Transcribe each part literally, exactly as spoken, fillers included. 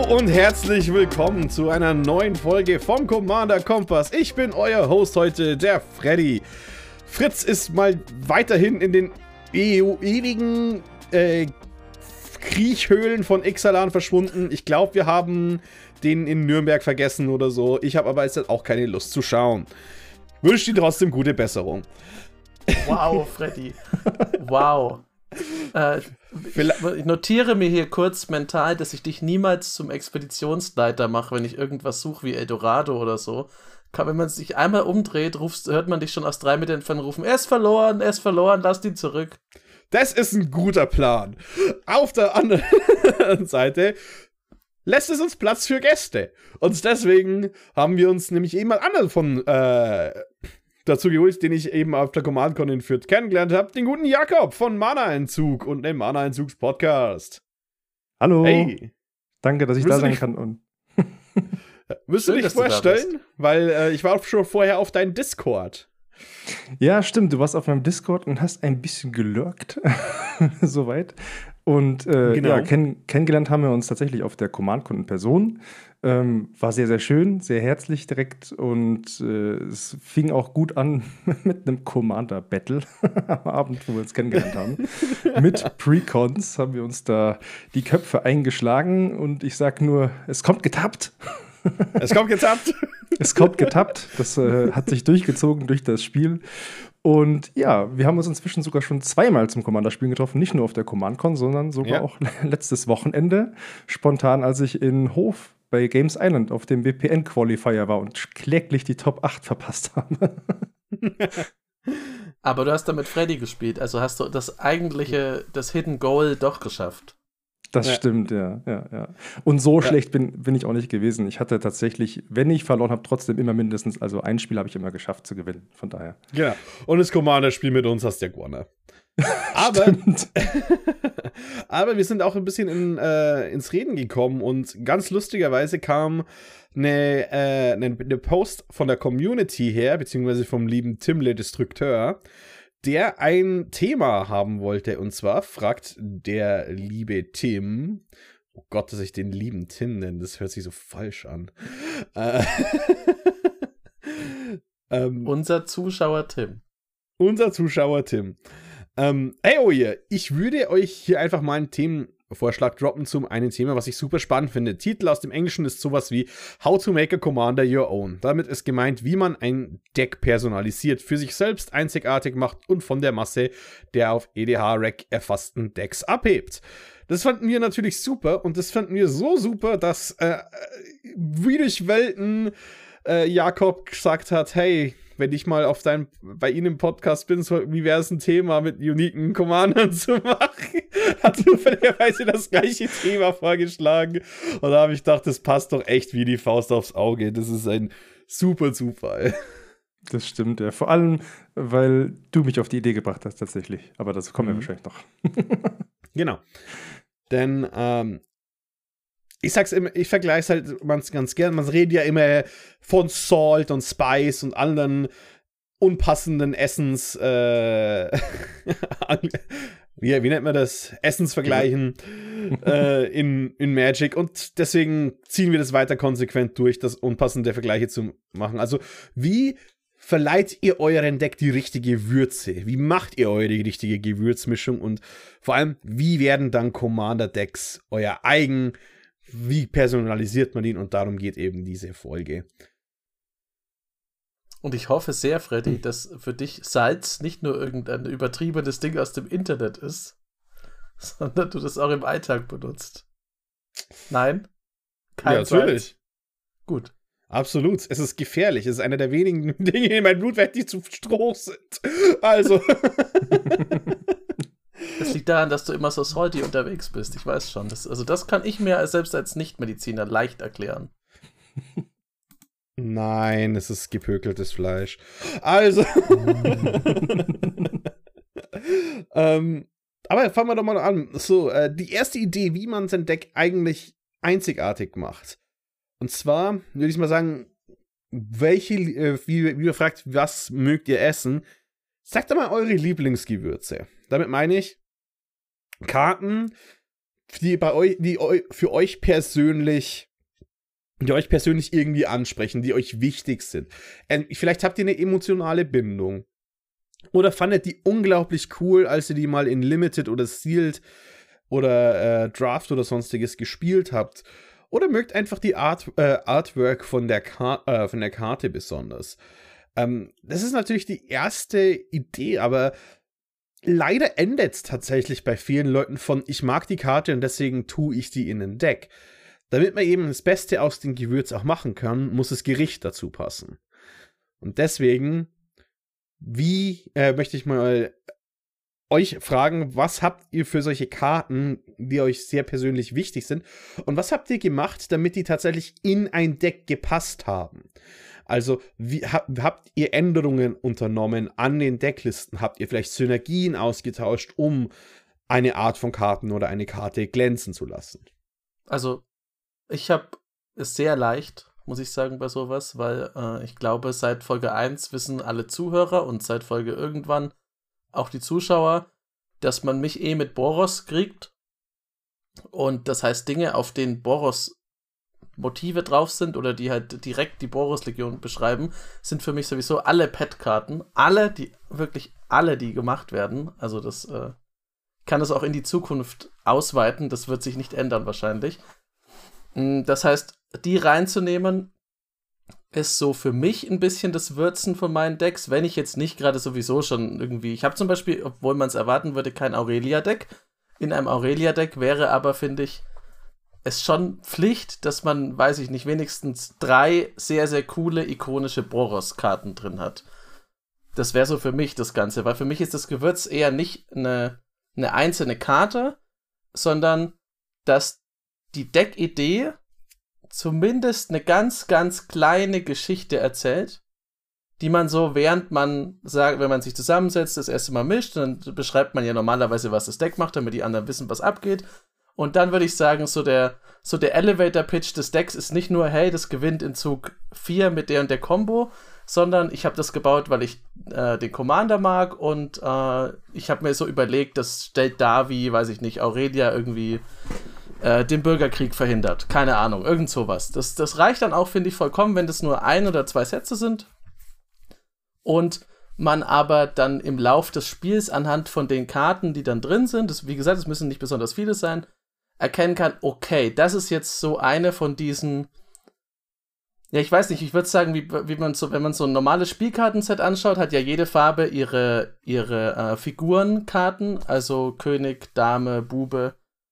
und herzlich willkommen zu einer neuen Folge vom Commander Kompass. Ich bin euer Host heute, der Freddy. Fritz ist mal weiterhin in den e ewigen äh, Kriechhöhlen von Ixalan verschwunden. Ich glaube, wir haben den in Nürnberg vergessen oder so. Ich habe aber jetzt auch keine Lust zu schauen. Wünsche dir trotzdem gute Besserung. Wow, Freddy. Wow. Äh, ich notiere mir hier kurz mental, dass ich dich niemals zum Expeditionsleiter mache, wenn ich irgendwas suche wie Eldorado oder so. Kann, wenn man sich einmal umdreht, rufst, hört man dich schon aus drei Metern entfernt rufen: Er ist verloren, er ist verloren, lasst ihn zurück. Das ist ein guter Plan. Auf der anderen Seite lässt es uns Platz für Gäste. Und deswegen haben wir uns nämlich jemand anderen von äh, dazu geholt, den ich eben auf der Command-Con in Fürth kennengelernt habe, den guten Jakob von Mana-Entzug und dem Mana-Entzugs-Podcast. Hallo. Hey. Danke, dass ich Willst da sein dich, kann. Und willst du dich vorstellen? Weil äh, ich war auch schon vorher auf deinem Discord. Ja, stimmt. Du warst auf meinem Discord und hast ein bisschen gelurkt. Soweit. Und äh, genau. ja, kenn kennengelernt haben wir uns tatsächlich auf der Command-Con in Person. Ähm, war sehr, sehr schön, sehr herzlich direkt und äh, es fing auch gut an mit einem Commander-Battle am Abend, wo wir uns kennengelernt haben. Mit Precons haben wir uns da die Köpfe eingeschlagen und ich sag nur, es kommt getappt. Es kommt getappt. Es kommt getappt. Das äh, hat sich durchgezogen durch das Spiel. Und ja, wir haben uns inzwischen sogar schon zweimal zum Commander-Spielen getroffen. Nicht nur auf der Command-Con, sondern sogar ja. auch letztes Wochenende. Spontan, als ich in Hof bei Games Island auf dem W P N-Qualifier war und kläglich die Top acht verpasst habe. Aber du hast da mit Freddy gespielt. Also hast du das eigentliche, das Hidden Goal doch geschafft. Das ja. stimmt, ja, ja, ja. Und so ja. schlecht bin, bin ich auch nicht gewesen. Ich hatte tatsächlich, wenn ich verloren habe, trotzdem immer mindestens, also ein Spiel habe ich immer geschafft zu gewinnen, von daher. Ja, und das Commander-Spiel mit uns hast du ja gewonnen. Aber, aber wir sind auch ein bisschen in, äh, ins Reden gekommen und ganz lustigerweise kam eine, äh, eine, eine Post von der Community her, beziehungsweise vom lieben Tim Le Destructeur, der ein Thema haben wollte. Und zwar fragt der liebe Tim, oh Gott, dass ich den lieben Tim nenne, das hört sich so falsch an. Äh, ähm, unser Zuschauer Tim. Unser Zuschauer Tim. Ähm, hey, oh ihr, ich würde euch hier einfach mal einen Themenvorschlag droppen zum einen Thema, was ich super spannend finde. Titel aus dem Englischen ist sowas wie How to make a Commander your own. Damit ist gemeint, wie man ein Deck personalisiert, für sich selbst einzigartig macht und von der Masse der auf E D H-Rack erfassten Decks abhebt. Das fanden wir natürlich super und das fanden wir so super, dass äh, wie durch Welten äh, Jakob gesagt hat, hey, wenn ich mal auf dein, bei Ihnen im Podcast bin, so, wie wäre es ein Thema mit uniken Commandern zu machen? Hat zufälligerweise das gleiche Thema vorgeschlagen. Und da habe ich gedacht, das passt doch echt wie die Faust aufs Auge. Das ist ein super Zufall. Das stimmt, ja. Vor allem, weil du mich auf die Idee gebracht hast, tatsächlich. Aber dazu kommen mhm. wir wahrscheinlich noch. Genau. Denn, ähm, ich sag's immer, ich vergleiche es halt ganz gern. Man redet ja immer von Salt und Spice und anderen unpassenden Essens, äh, wie, wie nennt man das? Essensvergleichen äh, in, in Magic. Und deswegen ziehen wir das weiter konsequent durch, das unpassende Vergleiche zu machen. Also, wie verleiht ihr euren Deck die richtige Würze? Wie macht ihr eure richtige Gewürzmischung? Und vor allem, wie werden dann Commander-Decks euer eigen? Wie personalisiert man ihn? Und darum geht eben diese Folge. Und ich hoffe sehr, Freddy, dass für dich Salz nicht nur irgendein übertriebenes Ding aus dem Internet ist, sondern du das auch im Alltag benutzt. Nein? Kein ja, natürlich. Salz? Gut. Absolut. Es ist gefährlich. Es ist einer der wenigen Dinge in meinem Blut, die zu Stroh sind. Also. Das liegt daran, dass du immer so salty unterwegs bist. Ich weiß schon. Das, also das kann ich mir selbst als Nichtmediziner leicht erklären. Nein, es ist gepökeltes Fleisch. Also. ähm, aber fangen wir doch mal an. So, äh, die erste Idee, wie man sein Deck eigentlich einzigartig macht. Und zwar würde ich mal sagen, welche, äh, wie, wie ihr fragt, was mögt ihr essen? Sagt doch mal eure Lieblingsgewürze. Damit meine ich Karten, die bei euch, die für euch persönlich, die euch persönlich irgendwie ansprechen, die euch wichtig sind. Ähm, vielleicht habt ihr eine emotionale Bindung. Oder fandet die unglaublich cool, als ihr die mal in Limited oder Sealed oder äh, Draft oder sonstiges gespielt habt. Oder mögt einfach die Art, äh, Artwork von der, Ka- äh, von der Karte besonders. Ähm, das ist natürlich die erste Idee, aber leider endet es tatsächlich bei vielen Leuten von, ich mag die Karte und deswegen tue ich die in ein Deck. Damit man eben das Beste aus dem Gewürz auch machen kann, muss das Gericht dazu passen. Und deswegen, wie äh, möchte ich mal euch fragen, was habt ihr für solche Karten, die euch sehr persönlich wichtig sind? Und was habt ihr gemacht, damit die tatsächlich in ein Deck gepasst haben? Also, wie, hab, habt ihr Änderungen unternommen an den Decklisten? Habt ihr vielleicht Synergien ausgetauscht, um eine Art von Karten oder eine Karte glänzen zu lassen? Also, ich habe es sehr leicht, muss ich sagen, bei sowas, weil äh, ich glaube, seit Folge eins wissen alle Zuhörer und seit Folge irgendwann auch die Zuschauer, dass man mich eh mit Boros kriegt. Und das heißt, Dinge, auf denen Boros Motive drauf sind oder die halt direkt die Boros-Legion beschreiben, sind für mich sowieso alle Pet-Karten. Alle, die, wirklich alle, die gemacht werden. Also das äh, kann das auch in die Zukunft ausweiten. Das wird sich nicht ändern wahrscheinlich. Das heißt, die reinzunehmen, ist so für mich ein bisschen das Würzen von meinen Decks, wenn ich jetzt nicht gerade sowieso schon irgendwie, ich habe zum Beispiel, obwohl man es erwarten würde, kein Aurelia-Deck. In einem Aurelia-Deck wäre aber, finde ich, es schon Pflicht, dass man, weiß ich nicht, wenigstens drei sehr, sehr coole, ikonische Boros-Karten drin hat. Das wäre so für mich das Ganze, weil für mich ist das Gewürz eher nicht eine, eine einzelne Karte, sondern dass die Deckidee zumindest eine ganz, ganz kleine Geschichte erzählt, die man so, während man sagt, wenn man sich zusammensetzt, das erste Mal mischt, dann beschreibt man ja normalerweise, was das Deck macht, damit die anderen wissen, was abgeht. Und dann würde ich sagen, so der, so der Elevator-Pitch des Decks ist nicht nur, hey, das gewinnt in Zug vier mit der und der Combo, sondern ich habe das gebaut, weil ich äh, den Commander mag und äh, ich habe mir so überlegt, das stellt dar, wie, weiß ich nicht, Aurelia irgendwie äh, den Bürgerkrieg verhindert. Keine Ahnung, irgend sowas. Das, das reicht dann auch, finde ich, vollkommen, wenn das nur ein oder zwei Sätze sind. Und man aber dann im Lauf des Spiels anhand von den Karten, die dann drin sind, das, wie gesagt, es müssen nicht besonders viele sein, erkennen kann, okay, das ist jetzt so eine von diesen, ja, ich weiß nicht, ich würde sagen, wie, wie man so, wenn man so ein normales Spielkartenset anschaut, hat ja jede Farbe ihre, ihre äh, Figurenkarten, also König, Dame, Bube.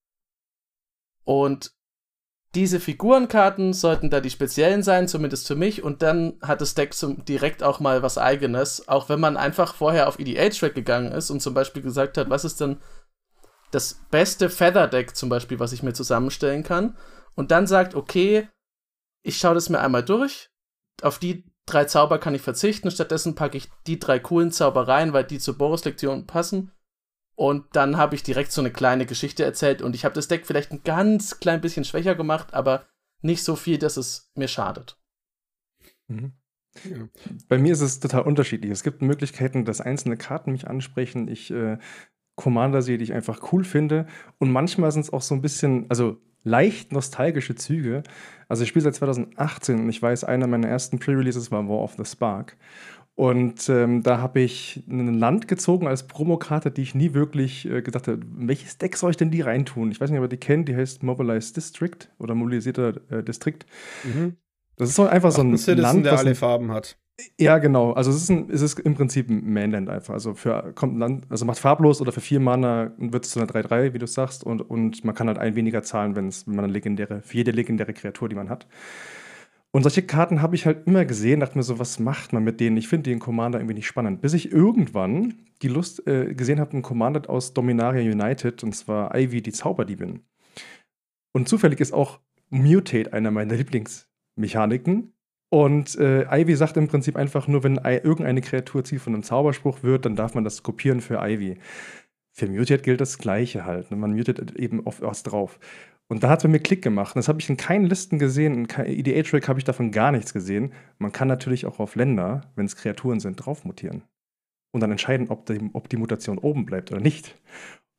Und diese Figurenkarten sollten da die speziellen sein, zumindest für mich, und dann hat das Deck zum, direkt auch mal was Eigenes, auch wenn man einfach vorher auf E D H-Track gegangen ist und zum Beispiel gesagt hat, was ist denn das beste Feather-Deck zum Beispiel, was ich mir zusammenstellen kann, und dann sagt, okay, ich schaue das mir einmal durch, auf die drei Zauber kann ich verzichten, stattdessen packe ich die drei coolen Zauber rein, weil die zur Boros-Lektion passen, und dann habe ich direkt so eine kleine Geschichte erzählt und ich habe das Deck vielleicht ein ganz klein bisschen schwächer gemacht, aber nicht so viel, dass es mir schadet. Mhm. Ja. Bei mir ist es total unterschiedlich. Es gibt Möglichkeiten, dass einzelne Karten mich ansprechen. Ich äh, Commander sehe, die ich einfach cool finde. Und manchmal sind es auch so ein bisschen, also leicht nostalgische Züge. Also ich spiele seit zwanzig achtzehn und ich weiß, einer meiner ersten Pre-Releases war War of the Spark. Und ähm, da habe ich ein Land gezogen als Promokarte, die ich nie wirklich äh, gedacht habe, welches Deck soll ich denn die reintun? Ich weiß nicht, ob ihr die kennt, die heißt Mobilized District oder mobilisierter äh, Distrikt. Mhm. Das ist so einfach so ein Ach, Citizen, Land, der was alle ein, Farben hat. Ja, genau. Also es ist, ein, es ist im Prinzip ein Mainland einfach. Also für kommt ein Land, also macht farblos oder für vier Mana wird es zu einer drei drei, wie du sagst, und, und man kann halt ein weniger zahlen, wenn's, wenn man eine legendäre, für jede legendäre Kreatur, die man hat. Und solche Karten habe ich halt immer gesehen, dachte mir so, was macht man mit denen? Ich finde den Commander irgendwie nicht spannend. Bis ich irgendwann die Lust äh, gesehen habe, einen Commander aus Dominaria United, und zwar Ivy, die Zauberdiebin. Und zufällig ist auch Mutate einer meiner Lieblingsmechaniken. Und äh, Ivy sagt im Prinzip einfach nur, wenn I- irgendeine Kreatur Ziel von einem Zauberspruch wird, dann darf man das kopieren für Ivy. Für Mutate gilt das Gleiche halt. Ne? Man mutet eben auf was drauf. Und da hat es bei mir Klick gemacht. Und das habe ich in keinen Listen gesehen. In E D H-Track habe ich davon gar nichts gesehen. Man kann natürlich auch auf Länder, wenn es Kreaturen sind, drauf mutieren. Und dann entscheiden, ob die, ob die Mutation oben bleibt oder nicht.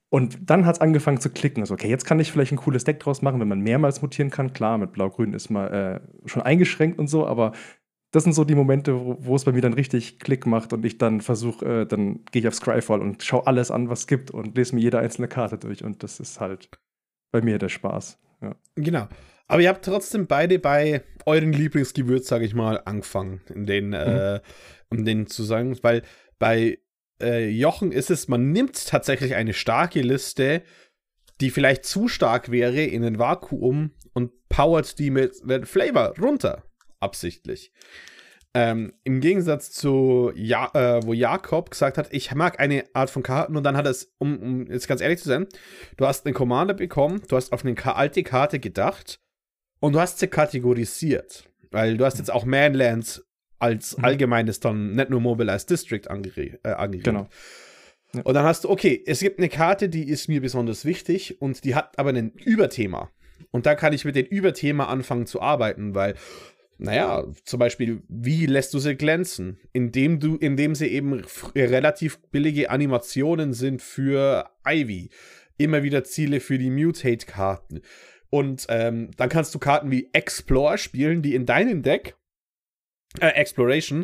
Und dann hat es angefangen zu klicken. Also, okay, jetzt kann ich vielleicht ein cooles Deck draus machen, wenn man mehrmals mutieren kann. Klar, mit Blau-Grün ist man äh, schon eingeschränkt und so, aber das sind so die Momente, wo, wo es bei mir dann richtig Klick macht und ich dann versuche, äh, dann gehe ich auf Scryfall und schaue alles an, was es gibt und lese mir jede einzelne Karte durch. Und das ist halt bei mir der Spaß. Ja. Genau. Aber ihr habt trotzdem beide bei euren Lieblingsgewürz, sage ich mal, angefangen, in den, mhm. äh, um den zu sagen, weil bei äh, Jochen ist es, man nimmt tatsächlich eine starke Liste, die vielleicht zu stark wäre in ein Vakuum und powert die mit, mit Flavor runter. Absichtlich. Ähm, Im Gegensatz zu, ja, äh, wo Jakob gesagt hat, ich mag eine Art von Karten und dann hat es, um, um jetzt ganz ehrlich zu sein, du hast einen Commander bekommen, du hast auf eine alte Karte gedacht und du hast sie kategorisiert. Weil du hast jetzt auch Manlands als mhm. allgemeines dann nicht nur Mobilized District angeregt. Äh, angeregt. Genau. Ja. Und dann hast du, okay, es gibt eine Karte, die ist mir besonders wichtig und die hat aber ein Überthema. Und da kann ich mit dem Überthema anfangen zu arbeiten, weil naja, zum Beispiel, wie lässt du sie glänzen? Indem du, indem sie eben f- relativ billige Animationen sind für Ivy. Immer wieder Ziele für die Mutate-Karten. Und ähm, dann kannst du Karten wie Explore spielen, die in deinem Deck, äh, Exploration,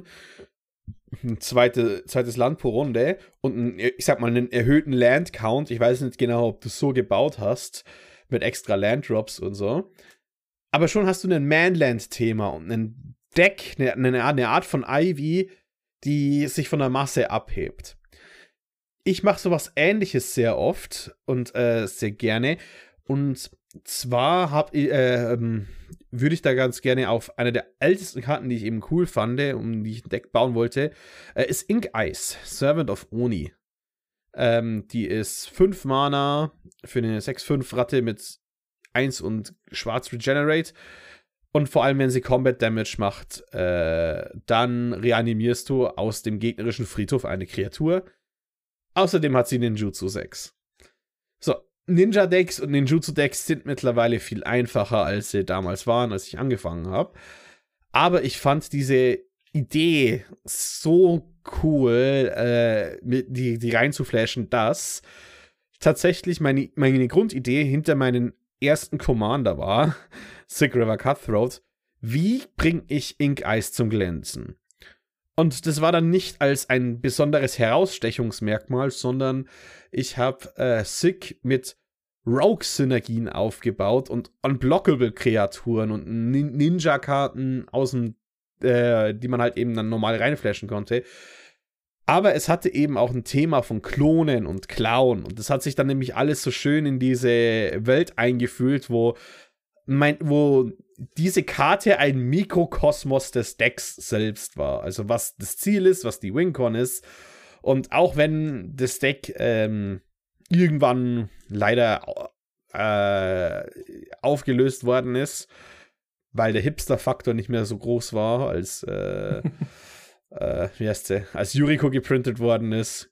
ein zweite, zweites Land pro Runde und ein, ich sag mal, einen erhöhten Land-Count. Ich weiß nicht genau, ob du es so gebaut hast, mit extra Land-Drops und so. Aber schon hast du ein Manland-Thema und ein Deck, eine, eine Art von Ivy, die sich von der Masse abhebt. Ich mache sowas Ähnliches sehr oft und äh, sehr gerne. Und zwar hab, äh, ähm, würde ich da ganz gerne auf eine der ältesten Karten, die ich eben cool fand, um die ich ein Deck bauen wollte, äh, ist Ink Ice, Servant of Oni. Ähm, die ist fünf Mana für eine sechs fünf Ratte mit eins und schwarz Regenerate. Und vor allem, wenn sie Combat Damage macht, äh, dann reanimierst du aus dem gegnerischen Friedhof eine Kreatur. Außerdem hat sie Ninjutsu sechs. So, Ninja-Decks und Ninjutsu-Decks sind mittlerweile viel einfacher, als sie damals waren, als ich angefangen habe. Aber ich fand diese Idee so cool, äh, die, die reinzuflashen, dass tatsächlich meine, meine Grundidee hinter meinen ersten Commander war, Sick River Cutthroat, wie bringe ich Ink Ice zum Glänzen? Und das war dann nicht als ein besonderes Herausstechungsmerkmal, sondern ich habe äh, Sick mit Rogue-Synergien aufgebaut und Unblockable-Kreaturen und Nin- Ninja-Karten aus dem, äh, die man halt eben dann normal reinflashen konnte. Aber es hatte eben auch ein Thema von Klonen und Klauen. Und das hat sich dann nämlich alles so schön in diese Welt eingefühlt, wo, mein, wo diese Karte ein Mikrokosmos des Decks selbst war. Also was das Ziel ist, was die Wincon ist. Und auch wenn das Deck ähm, irgendwann leider äh, aufgelöst worden ist, weil der Hipster-Faktor nicht mehr so groß war, als äh, Uh, wie heißt sie? Als Yuriko geprintet worden ist.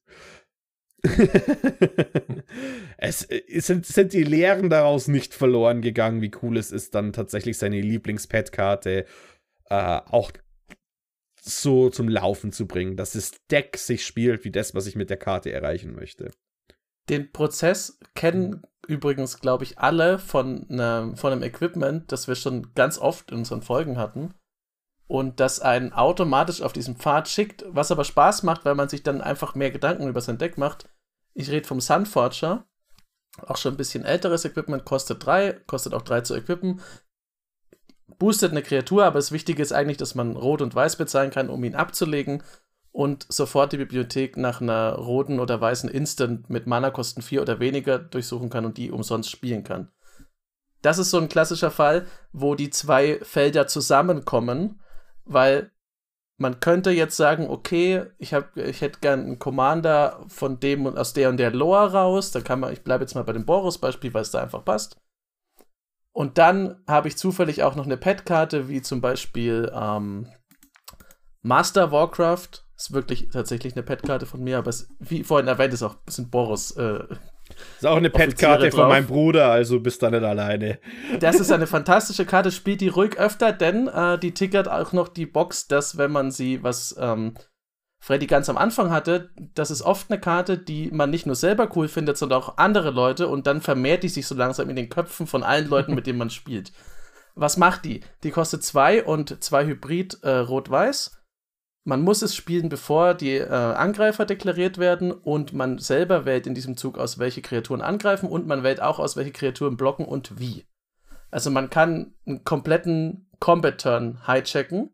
es, es sind, sind die Lehren daraus nicht verloren gegangen, wie cool es ist, dann tatsächlich seine Lieblings-Pet-Karte uh, auch so zum Laufen zu bringen, dass das Deck sich spielt wie das, was ich mit der Karte erreichen möchte. Den Prozess kennen übrigens, glaube ich, alle von, ne, von einem Equipment, das wir schon ganz oft in unseren Folgen hatten. Und das einen automatisch auf diesen Pfad schickt, was aber Spaß macht, weil man sich dann einfach mehr Gedanken über sein Deck macht. Ich rede vom Sunforger, auch schon ein bisschen älteres Equipment, kostet drei, kostet auch drei zu equippen, boostet eine Kreatur, aber das Wichtige ist eigentlich, dass man Rot und Weiß bezahlen kann, um ihn abzulegen und sofort die Bibliothek nach einer roten oder weißen Instant mit Mana-Kosten vier oder weniger durchsuchen kann und die umsonst spielen kann. Das ist so ein klassischer Fall, wo die zwei Felder zusammenkommen, weil man könnte jetzt sagen, okay, ich, hab, ich hätte gern einen Commander von dem und aus der und der Lore raus, dann kann man, ich bleibe jetzt mal bei dem Boros-Beispiel, weil es da einfach passt. Und dann habe ich zufällig auch noch eine Pet-Karte, wie zum Beispiel ähm, Master Warcraft. Ist wirklich tatsächlich eine Pet-Karte von mir, aber es, wie vorhin erwähnt, ist auch ein bisschen Boros. Äh, ist auch eine Pet-Karte von meinem Bruder, also bist da nicht alleine. Das ist eine fantastische Karte, spielt die ruhig öfter, denn äh, die tickert auch noch die Box, dass wenn man sie was ähm, Freddy ganz am Anfang hatte, das ist oft eine Karte, die man nicht nur selber cool findet, sondern auch andere Leute und dann vermehrt die sich so langsam in den Köpfen von allen Leuten, mit denen man spielt. Was macht die? Die kostet zwei und zwei Hybrid äh, Rot-Weiß. Man muss es spielen, bevor die äh, Angreifer deklariert werden und man selber wählt in diesem Zug aus, welche Kreaturen angreifen und man wählt auch aus, welche Kreaturen blocken und wie. Also man kann einen kompletten Combat-Turn hijacken.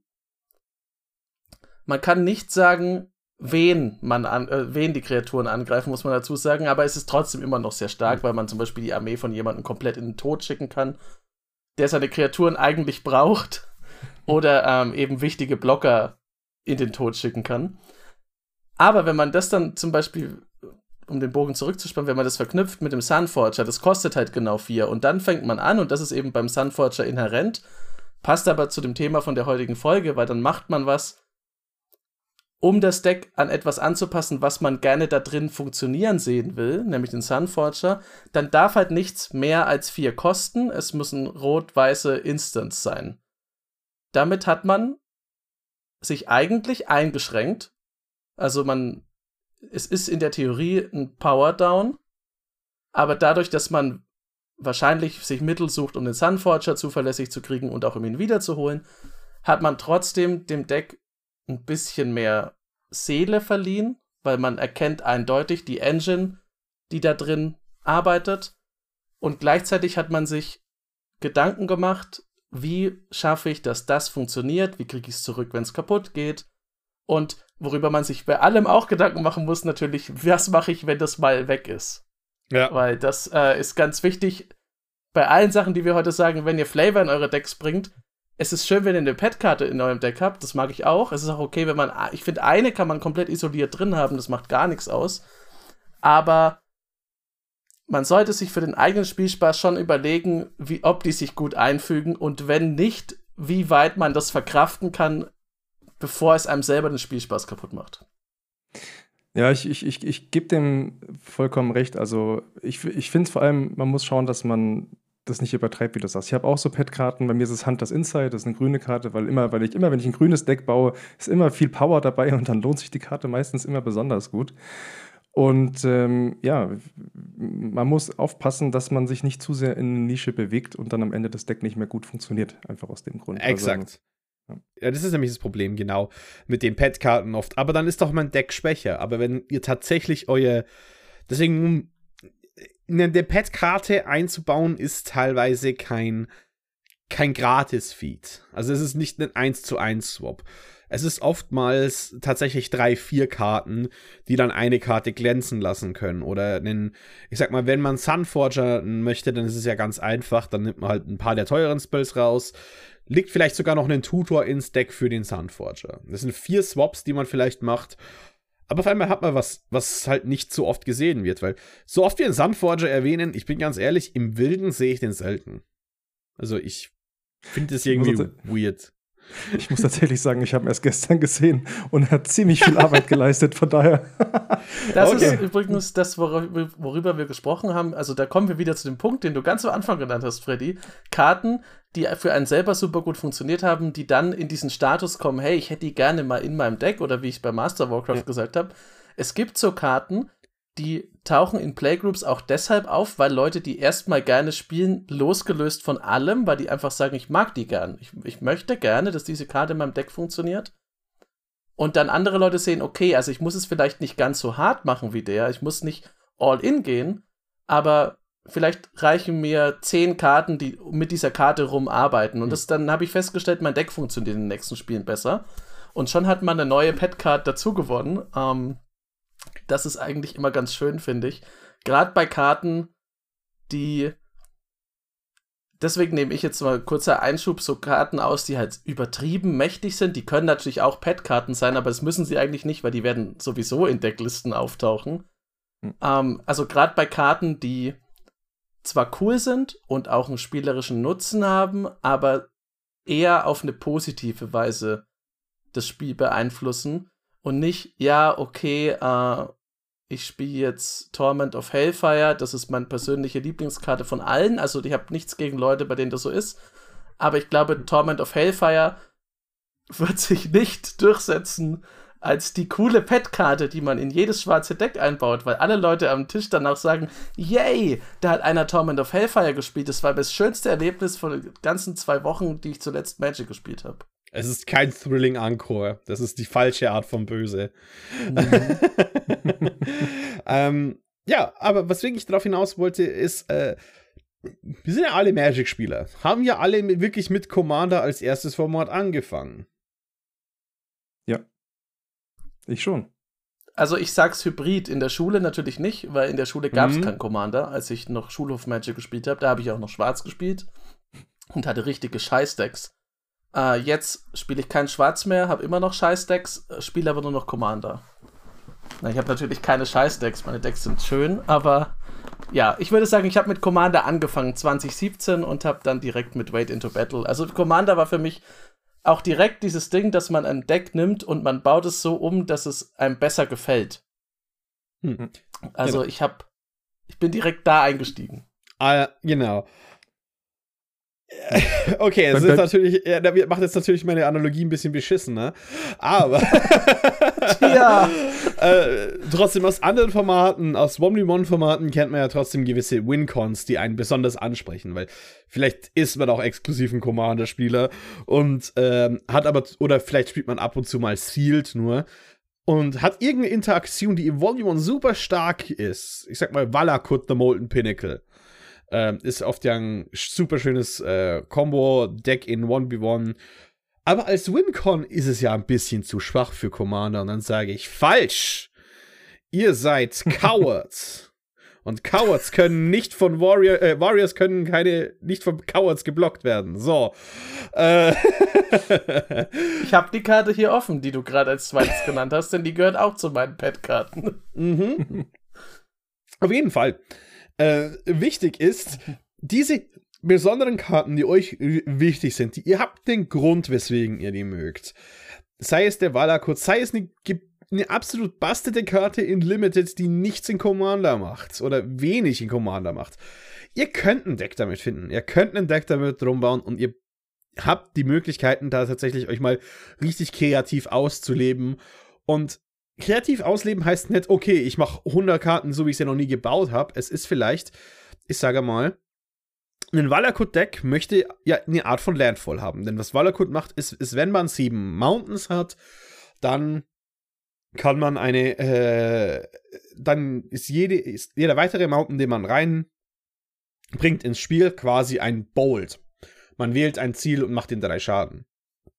Man kann nicht sagen, wen man an, äh, wen die Kreaturen angreifen, muss man dazu sagen, aber es ist trotzdem immer noch sehr stark, weil man zum Beispiel die Armee von jemandem komplett in den Tod schicken kann, der seine Kreaturen eigentlich braucht oder ähm, eben wichtige Blocker in den Tod schicken kann. Aber wenn man das dann zum Beispiel, um den Bogen zurückzuspannen, wenn man das verknüpft mit dem Sunforger, das kostet halt genau vier und dann fängt man an und das ist eben beim Sunforger inhärent, passt aber zu dem Thema von der heutigen Folge, weil dann macht man was, um das Deck an etwas anzupassen, was man gerne da drin funktionieren sehen will, nämlich den Sunforger, dann darf halt nichts mehr als vier kosten, es müssen rot-weiße Instants sein. Damit hat man sich eigentlich eingeschränkt. Also man, es ist in der Theorie ein Power-Down, aber dadurch, dass man wahrscheinlich sich Mittel sucht, um den Sunforger zuverlässig zu kriegen und auch um ihn wiederzuholen, hat man trotzdem dem Deck ein bisschen mehr Seele verliehen, weil man erkennt eindeutig die Engine, die da drin arbeitet und gleichzeitig hat man sich Gedanken gemacht, wie schaffe ich, dass das funktioniert? Wie kriege ich es zurück, wenn es kaputt geht? Und worüber man sich bei allem auch Gedanken machen muss, natürlich, was mache ich, wenn das mal weg ist? Ja. Weil das äh, ist ganz wichtig bei allen Sachen, die wir heute sagen, wenn ihr Flavor in eure Decks bringt. Es ist schön, wenn ihr eine Pet-Karte in eurem Deck habt, das mag ich auch. Es ist auch okay, wenn man, ich finde, eine kann man komplett isoliert drin haben, das macht gar nichts aus. Aber man sollte sich für den eigenen Spielspaß schon überlegen, wie, ob die sich gut einfügen und wenn nicht, wie weit man das verkraften kann, bevor es einem selber den Spielspaß kaputt macht. Ja, ich, ich, ich, ich gebe dem vollkommen recht. Also ich, ich finde vor allem, man muss schauen, dass man das nicht übertreibt, wie du sagst. Ich habe auch so Pet-Karten, bei mir ist es Hunters Insight, das ist eine grüne Karte, weil immer, weil ich immer, wenn ich ein grünes Deck baue, ist immer viel Power dabei und dann lohnt sich die Karte meistens immer besonders gut. Und ähm, ja, man muss aufpassen, dass man sich nicht zu sehr in eine Nische bewegt und dann am Ende das Deck nicht mehr gut funktioniert. Einfach aus dem Grund. Exakt. Also, ja. ja, das ist nämlich das Problem, genau. Mit den Pet-Karten oft. Aber dann ist doch mein Deck schwächer. Aber wenn ihr tatsächlich euer. Deswegen, eine Pet-Karte einzubauen, ist teilweise kein, kein Gratis-Feed. Also es ist nicht ein eins zu eins Swap. Es ist oftmals tatsächlich drei, vier Karten, die dann eine Karte glänzen lassen können. Oder einen, ich sag mal, wenn man Sunforger möchte, dann ist es ja ganz einfach. Dann nimmt man halt ein paar der teuren Spells raus. Legt vielleicht sogar noch einen Tutor ins Deck für den Sunforger. Das sind vier Swaps, die man vielleicht macht. Aber auf einmal hat man was, was halt nicht so oft gesehen wird. Weil so oft wir einen Sunforger erwähnen, ich bin ganz ehrlich, im Wilden sehe ich den selten. Also ich finde es irgendwie weird. Ich muss tatsächlich sagen, ich habe ihn erst gestern gesehen und er hat ziemlich viel Arbeit geleistet, von daher. Das okay. ist übrigens das, worüber, worüber wir gesprochen haben. Also da kommen wir wieder zu dem Punkt, den du ganz am Anfang genannt hast, Freddy. Karten, die für einen selber super gut funktioniert haben, die dann in diesen Status kommen, hey, ich hätte die gerne mal in meinem Deck oder wie ich bei Master Warcraft ja. gesagt habe. Es gibt so Karten, die tauchen in Playgroups auch deshalb auf, weil Leute die erstmal gerne spielen, losgelöst von allem, weil die einfach sagen, ich mag die gern. Ich, ich möchte gerne, dass diese Karte in meinem Deck funktioniert. Und dann andere Leute sehen, okay, also ich muss es vielleicht nicht ganz so hart machen wie der, ich muss nicht all in gehen, aber vielleicht reichen mir zehn Karten, die mit dieser Karte rumarbeiten. Und das, dann habe ich festgestellt, mein Deck funktioniert in den nächsten Spielen besser. Und schon hat man eine neue Pet-Card dazu gewonnen. Ähm, Das ist eigentlich immer ganz schön, finde ich. Gerade bei Karten, die. Deswegen nehme ich jetzt mal kurzer Einschub, so Karten aus, die halt übertrieben mächtig sind. Die können natürlich auch Pet-Karten sein, aber das müssen sie eigentlich nicht, weil die werden sowieso in Decklisten auftauchen. Hm. Ähm, also gerade bei Karten, die zwar cool sind und auch einen spielerischen Nutzen haben, aber eher auf eine positive Weise das Spiel beeinflussen. Und nicht, ja, okay, äh, ich spiele jetzt Torment of Hellfire, das ist meine persönliche Lieblingskarte von allen. Also ich habe nichts gegen Leute, bei denen das so ist. Aber ich glaube, Torment of Hellfire wird sich nicht durchsetzen als die coole Pet-Karte, die man in jedes schwarze Deck einbaut, weil alle Leute am Tisch danach sagen, yay, da hat einer Torment of Hellfire gespielt. Das war das schönste Erlebnis von den ganzen zwei Wochen, die ich zuletzt Magic gespielt habe. Es ist kein Thrilling Encore. Das ist die falsche Art von Böse. Mhm. ähm, ja, aber weswegen ich darauf hinaus wollte, ist, äh, wir sind ja alle Magic-Spieler. Haben ja alle mit, wirklich mit Commander als erstes Format angefangen. Ja. Ich schon. Also ich sag's Hybrid, in der Schule natürlich nicht, weil in der Schule gab's Mhm. keinen Commander, als ich noch Schulhof Magic gespielt habe. Da habe ich auch noch Schwarz gespielt und hatte richtige Scheißdecks. Äh, jetzt spiele ich kein Schwarz mehr, habe immer noch Scheißdecks, äh, spiele aber nur noch Commander. Na, ich habe natürlich keine Scheißdecks, meine Decks sind schön, aber ja, ich würde sagen, ich habe mit Commander angefangen zwanzig siebzehn und habe dann direkt mit Wade into Battle. Also Commander war für mich auch direkt dieses Ding, dass man ein Deck nimmt und man baut es so um, dass es einem besser gefällt. Hm. Also Genau. ich habe, ich bin direkt da eingestiegen. Ah, genau. Okay, es Dann- ist natürlich, ja, da macht jetzt natürlich meine Analogie ein bisschen beschissen, ne? Aber Ja. äh, trotzdem aus anderen Formaten, aus one-v-one-Formaten kennt man ja trotzdem gewisse Win-Cons, die einen besonders ansprechen, weil vielleicht ist man auch exklusiv ein Commander-Spieler und ähm, hat aber, oder vielleicht spielt man ab und zu mal Sealed nur und hat irgendeine Interaktion, die im one-v-one super stark ist. Ich sag mal Valakut, the Molten Pinnacle. Ähm, ist oft ja ein super schönes äh, Combo-Deck in one v one. Aber als Wincon ist es ja ein bisschen zu schwach für Commander. Und dann sage ich, falsch! Ihr seid Cowards. Und Cowards können nicht von Warrior, äh, Warriors können keine, nicht von Cowards geblockt werden. So. Äh. Ich habe die Karte hier offen, die du gerade als zweites genannt hast, denn die gehört auch zu meinen Pet-Karten. Mhm. Auf jeden Fall. Äh, wichtig ist, diese besonderen Karten, die euch wichtig sind, die, ihr habt den Grund, weswegen ihr die mögt. Sei es der Valakut, sei es eine, eine absolut bastete Karte in Limited, die nichts in Commander macht oder wenig in Commander macht. Ihr könnt ein Deck damit finden, ihr könnt ein Deck damit drum bauen und ihr habt die Möglichkeiten, da tatsächlich euch mal richtig kreativ auszuleben. Und kreativ ausleben heißt nicht, okay, ich mache hundert Karten, so wie ich sie noch nie gebaut habe. Es ist vielleicht, ich sage mal, ein Valakut-Deck möchte ja eine Art von Landfall haben. Denn was Valakut macht, ist, ist, wenn man sieben Mountains hat, dann kann man eine, äh, dann ist, jede, ist jeder weitere Mountain, den man reinbringt ins Spiel, quasi ein Bold. Man wählt ein Ziel und macht den drei Schaden.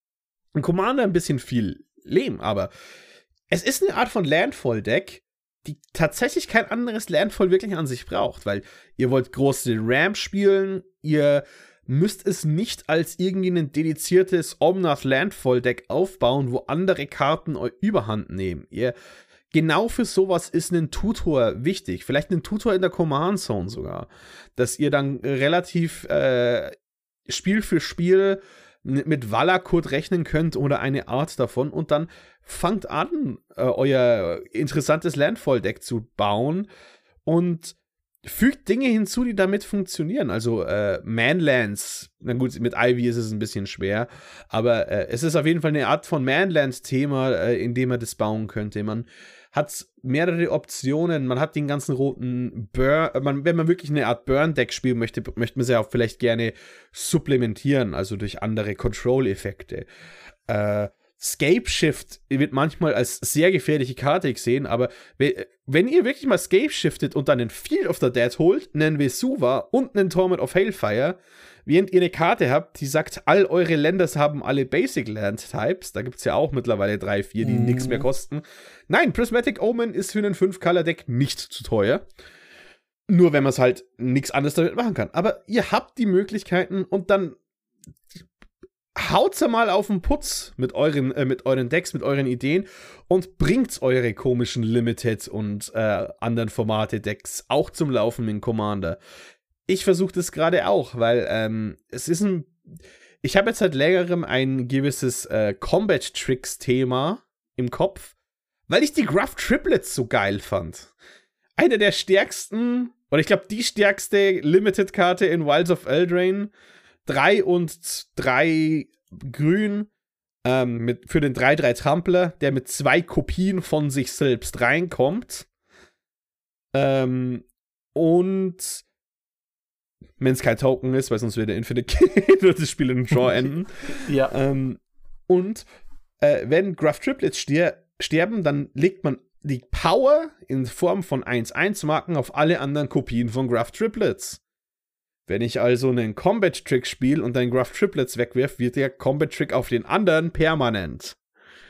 Ein Commander ein bisschen viel Lehm, aber es ist eine Art von Landfall-Deck, die tatsächlich kein anderes Landfall wirklich an sich braucht, weil ihr wollt große Ramp spielen, ihr müsst es nicht als irgendwie ein dediziertes Omnath Landfall-Deck aufbauen, wo andere Karten überhand nehmen. Ihr, genau für sowas ist ein Tutor wichtig, vielleicht ein Tutor in der Command Zone sogar, dass ihr dann relativ äh, Spiel für Spiel mit Valakut rechnen könnt oder eine Art davon und dann fangt an, äh, euer interessantes Landfall-Deck zu bauen und fügt Dinge hinzu, die damit funktionieren. Also äh, Manlands, na gut, mit Ivy ist es ein bisschen schwer, aber äh, es ist auf jeden Fall eine Art von Manland-Thema, äh, in dem man das bauen könnte. Man hat mehrere Optionen, man hat den ganzen roten Burn, man, wenn man wirklich eine Art Burn-Deck spielen möchte, möchte man sie auch vielleicht gerne supplementieren, also durch andere Control-Effekte. Äh, Scape Shift wird manchmal als sehr gefährliche Karte gesehen, aber wenn ihr wirklich mal Scape Shiftet und dann einen Field of the Dead holt, einen Vesuva und einen Torment of Hailfire, während ihr eine Karte habt, die sagt, all eure Länder haben alle Basic Land Types, da gibt es ja auch mittlerweile drei, vier, die mm. nichts mehr kosten. Nein, Prismatic Omen ist für einen fünf Color Deck nicht zu teuer. Nur wenn man es halt nichts anderes damit machen kann. Aber ihr habt die Möglichkeiten und dann haut's mal auf den Putz mit euren, äh, mit euren Decks, mit euren Ideen und bringt eure komischen Limited und äh, anderen Formate-Decks auch zum Laufen in Commander. Ich versuche das gerade auch, weil ähm, es ist ein. Ich habe jetzt seit längerem ein gewisses äh, Combat-Tricks-Thema im Kopf, weil ich die Gruff Triplets so geil fand. Eine der stärksten, oder ich glaube die stärkste Limited-Karte in Wilds of Eldraine. Drei und drei grün, ähm, mit, für den drei drei Trampler, der mit zwei Kopien von sich selbst reinkommt. Ähm, und wenn es kein Token ist, weil sonst würde Infinite wird das Spiel in einem Draw enden. Ja. Ähm, und äh, wenn Graph Triplets stier- sterben, dann legt man die Power in Form von eins eins Marken auf alle anderen Kopien von Graph Triplets. Wenn ich also einen Combat Trick spiele und dann Graph Triplets wegwirf, wird der Combat Trick auf den anderen permanent.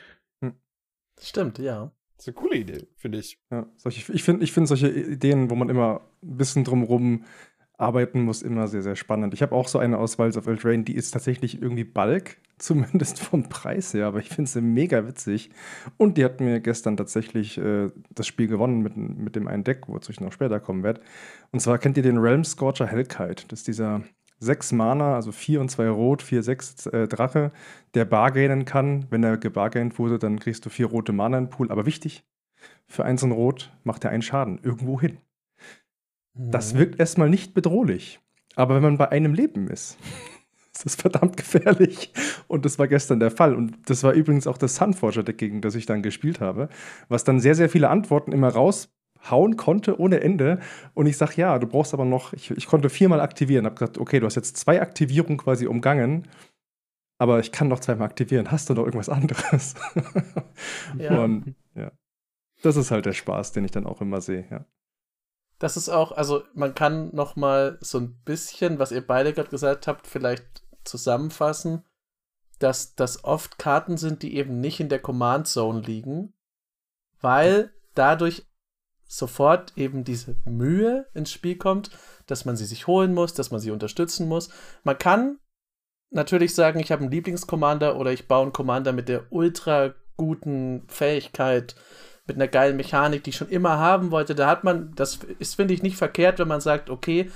Stimmt, ja. Das ist eine coole Idee, finde ich. Ja, solche, ich finde ich find solche Ideen, wo man immer ein bisschen drumrum arbeiten muss, immer sehr, sehr spannend. Ich habe auch so eine aus Wilds of Eldraine, die ist tatsächlich irgendwie Bulk, zumindest vom Preis her, aber ich finde sie mega witzig. Und die hat mir gestern tatsächlich äh, das Spiel gewonnen mit, mit dem einen Deck, wozu ich noch später kommen werde. Und zwar kennt ihr den Realm Scorcher Hellkite. Das ist dieser sechs Mana, also vier und zwei Rot, vier, sechs äh, Drache, der bargainen kann. Wenn er gebargaint wurde, dann kriegst du vier rote Mana in den Pool. Aber wichtig, für eins und Rot macht er einen Schaden irgendwo hin. Das wirkt erstmal nicht bedrohlich. Aber wenn man bei einem Leben ist, ist das verdammt gefährlich. Und das war gestern der Fall. Und das war übrigens auch das Sunforger-Deck, gegen das ich dann gespielt habe, was dann sehr, sehr viele Antworten immer raushauen konnte, ohne Ende. Und ich sag, ja, du brauchst aber noch, ich, ich konnte viermal aktivieren. Hab gesagt, okay, du hast jetzt zwei Aktivierungen quasi umgangen, aber ich kann noch zweimal aktivieren. Hast du noch irgendwas anderes? Ja. Und ja, das ist halt der Spaß, den ich dann auch immer sehe, ja. Das ist auch, also man kann noch mal so ein bisschen, was ihr beide gerade gesagt habt, vielleicht zusammenfassen, dass das oft Karten sind, die eben nicht in der Command Zone liegen, weil dadurch sofort eben diese Mühe ins Spiel kommt, dass man sie sich holen muss, dass man sie unterstützen muss. Man kann natürlich sagen, ich habe einen Lieblingscommander oder ich baue einen Commander mit der ultra guten Fähigkeit, mit einer geilen Mechanik, die ich schon immer haben wollte. Da hat man, das ist, finde ich, nicht verkehrt, wenn man sagt, okay,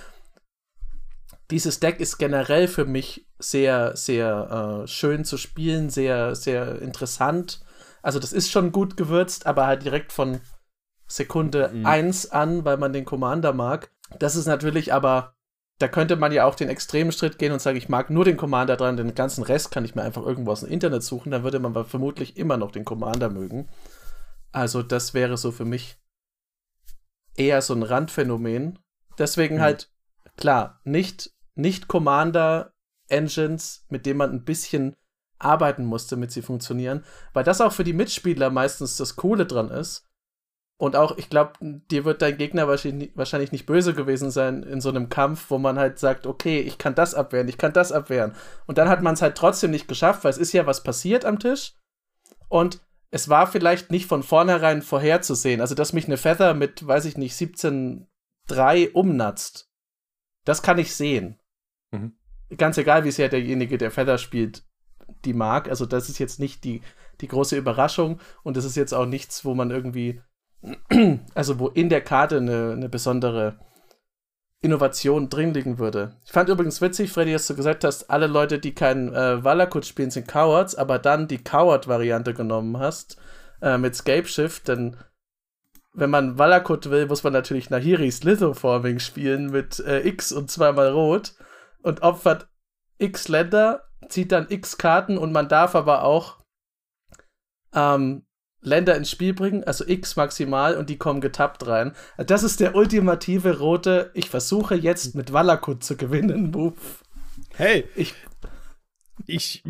dieses Deck ist generell für mich sehr, sehr äh, schön zu spielen, sehr, sehr interessant. Also das ist schon gut gewürzt, aber halt direkt von Sekunde mhm. eins an, weil man den Commander mag. Das ist natürlich aber, da könnte man ja auch den extremen Schritt gehen und sagen, ich mag nur den Commander dran, den ganzen Rest kann ich mir einfach irgendwo aus dem Internet suchen, dann würde man vermutlich immer noch den Commander mögen. Also das wäre so für mich eher so ein Randphänomen. Deswegen mhm. halt, klar, nicht, nicht Commander-Engines, mit denen man ein bisschen arbeiten muss, damit sie funktionieren. Weil das auch für die Mitspieler meistens das Coole dran ist. Und auch, ich glaube, dir wird dein Gegner wahrscheinlich, wahrscheinlich nicht böse gewesen sein in so einem Kampf, wo man halt sagt, okay, ich kann das abwehren, ich kann das abwehren. Und dann hat man es halt trotzdem nicht geschafft, weil es ist ja was passiert am Tisch. Und es war vielleicht nicht von vornherein vorherzusehen. Also, dass mich eine Feather mit, weiß ich nicht, siebzehn drei umnatzt. Das kann ich sehen. Mhm. Ganz egal, wie sehr derjenige, der Feather spielt, die mag. Also, das ist jetzt nicht die, die große Überraschung. Und das ist jetzt auch nichts, wo man irgendwie, also wo in der Karte eine, eine besondere Innovation drin liegen würde. Ich fand übrigens witzig, Freddy, dass du gesagt hast, alle Leute, die keinen äh, Valakut spielen, sind Cowards, aber dann die Coward-Variante genommen hast äh, mit Scape Shift, denn wenn man Valakut will, muss man natürlich Nahiris Lithoforming spielen mit äh, X und zweimal Rot und opfert X Länder, zieht dann X Karten und man darf aber auch ähm, Länder ins Spiel bringen, also X maximal, und die kommen getappt rein. Das ist der ultimative rote, ich versuche jetzt mit Valakut zu gewinnen, Move. Hey, ich ich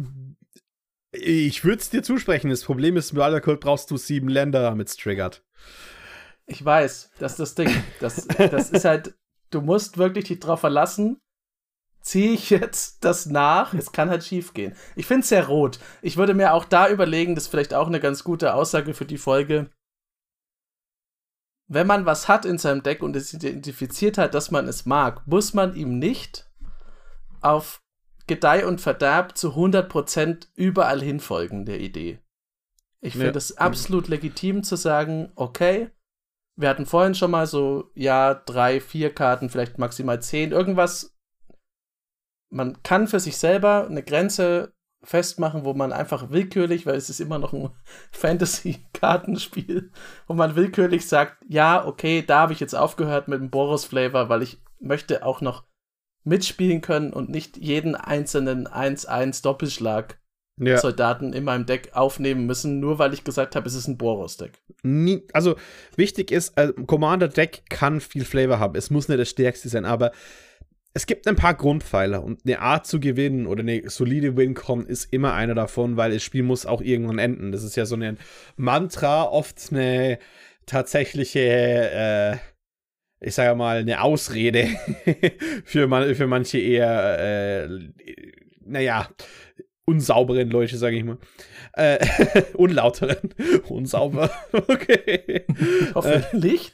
ich würde es dir zusprechen. Das Problem ist, mit Valakut brauchst du sieben Länder, damit es triggert. Ich weiß, das ist das Ding. Das, das ist halt, du musst wirklich dich drauf verlassen, ziehe ich jetzt das nach? Es kann halt schief gehen. Ich finde es sehr rot. Ich würde mir auch da überlegen, das ist vielleicht auch eine ganz gute Aussage für die Folge. Wenn man was hat in seinem Deck und es identifiziert hat, dass man es mag, muss man ihm nicht auf Gedeih und Verderb zu hundert Prozent überall hinfolgen, der Idee. Ich finde es ja. absolut legitim zu sagen, okay, wir hatten vorhin schon mal so, ja, drei, vier Karten, vielleicht maximal zehn, irgendwas. Man kann für sich selber eine Grenze festmachen, wo man einfach willkürlich, weil es ist immer noch ein Fantasy-Kartenspiel, wo man willkürlich sagt, ja, okay, da habe ich jetzt aufgehört mit dem Boros-Flavor, weil ich möchte auch noch mitspielen können und nicht jeden einzelnen eins eins Doppelschlag ja. Soldaten in meinem Deck aufnehmen müssen, nur weil ich gesagt habe, es ist ein Boros-Deck. Nie, also wichtig ist, also, Commander-Deck kann viel Flavor haben. Es muss nicht das stärkste sein, aber es gibt ein paar Grundpfeiler und eine Art zu gewinnen oder eine solide Win-Con ist immer einer davon, weil das Spiel muss auch irgendwann enden. Das ist ja so ein Mantra, oft eine tatsächliche, äh, ich sage mal, eine Ausrede für, man, für manche eher, äh, naja, unsauberen Leute, sage ich mal. Äh, unlauteren. Unsauber. Okay. Hoffentlich.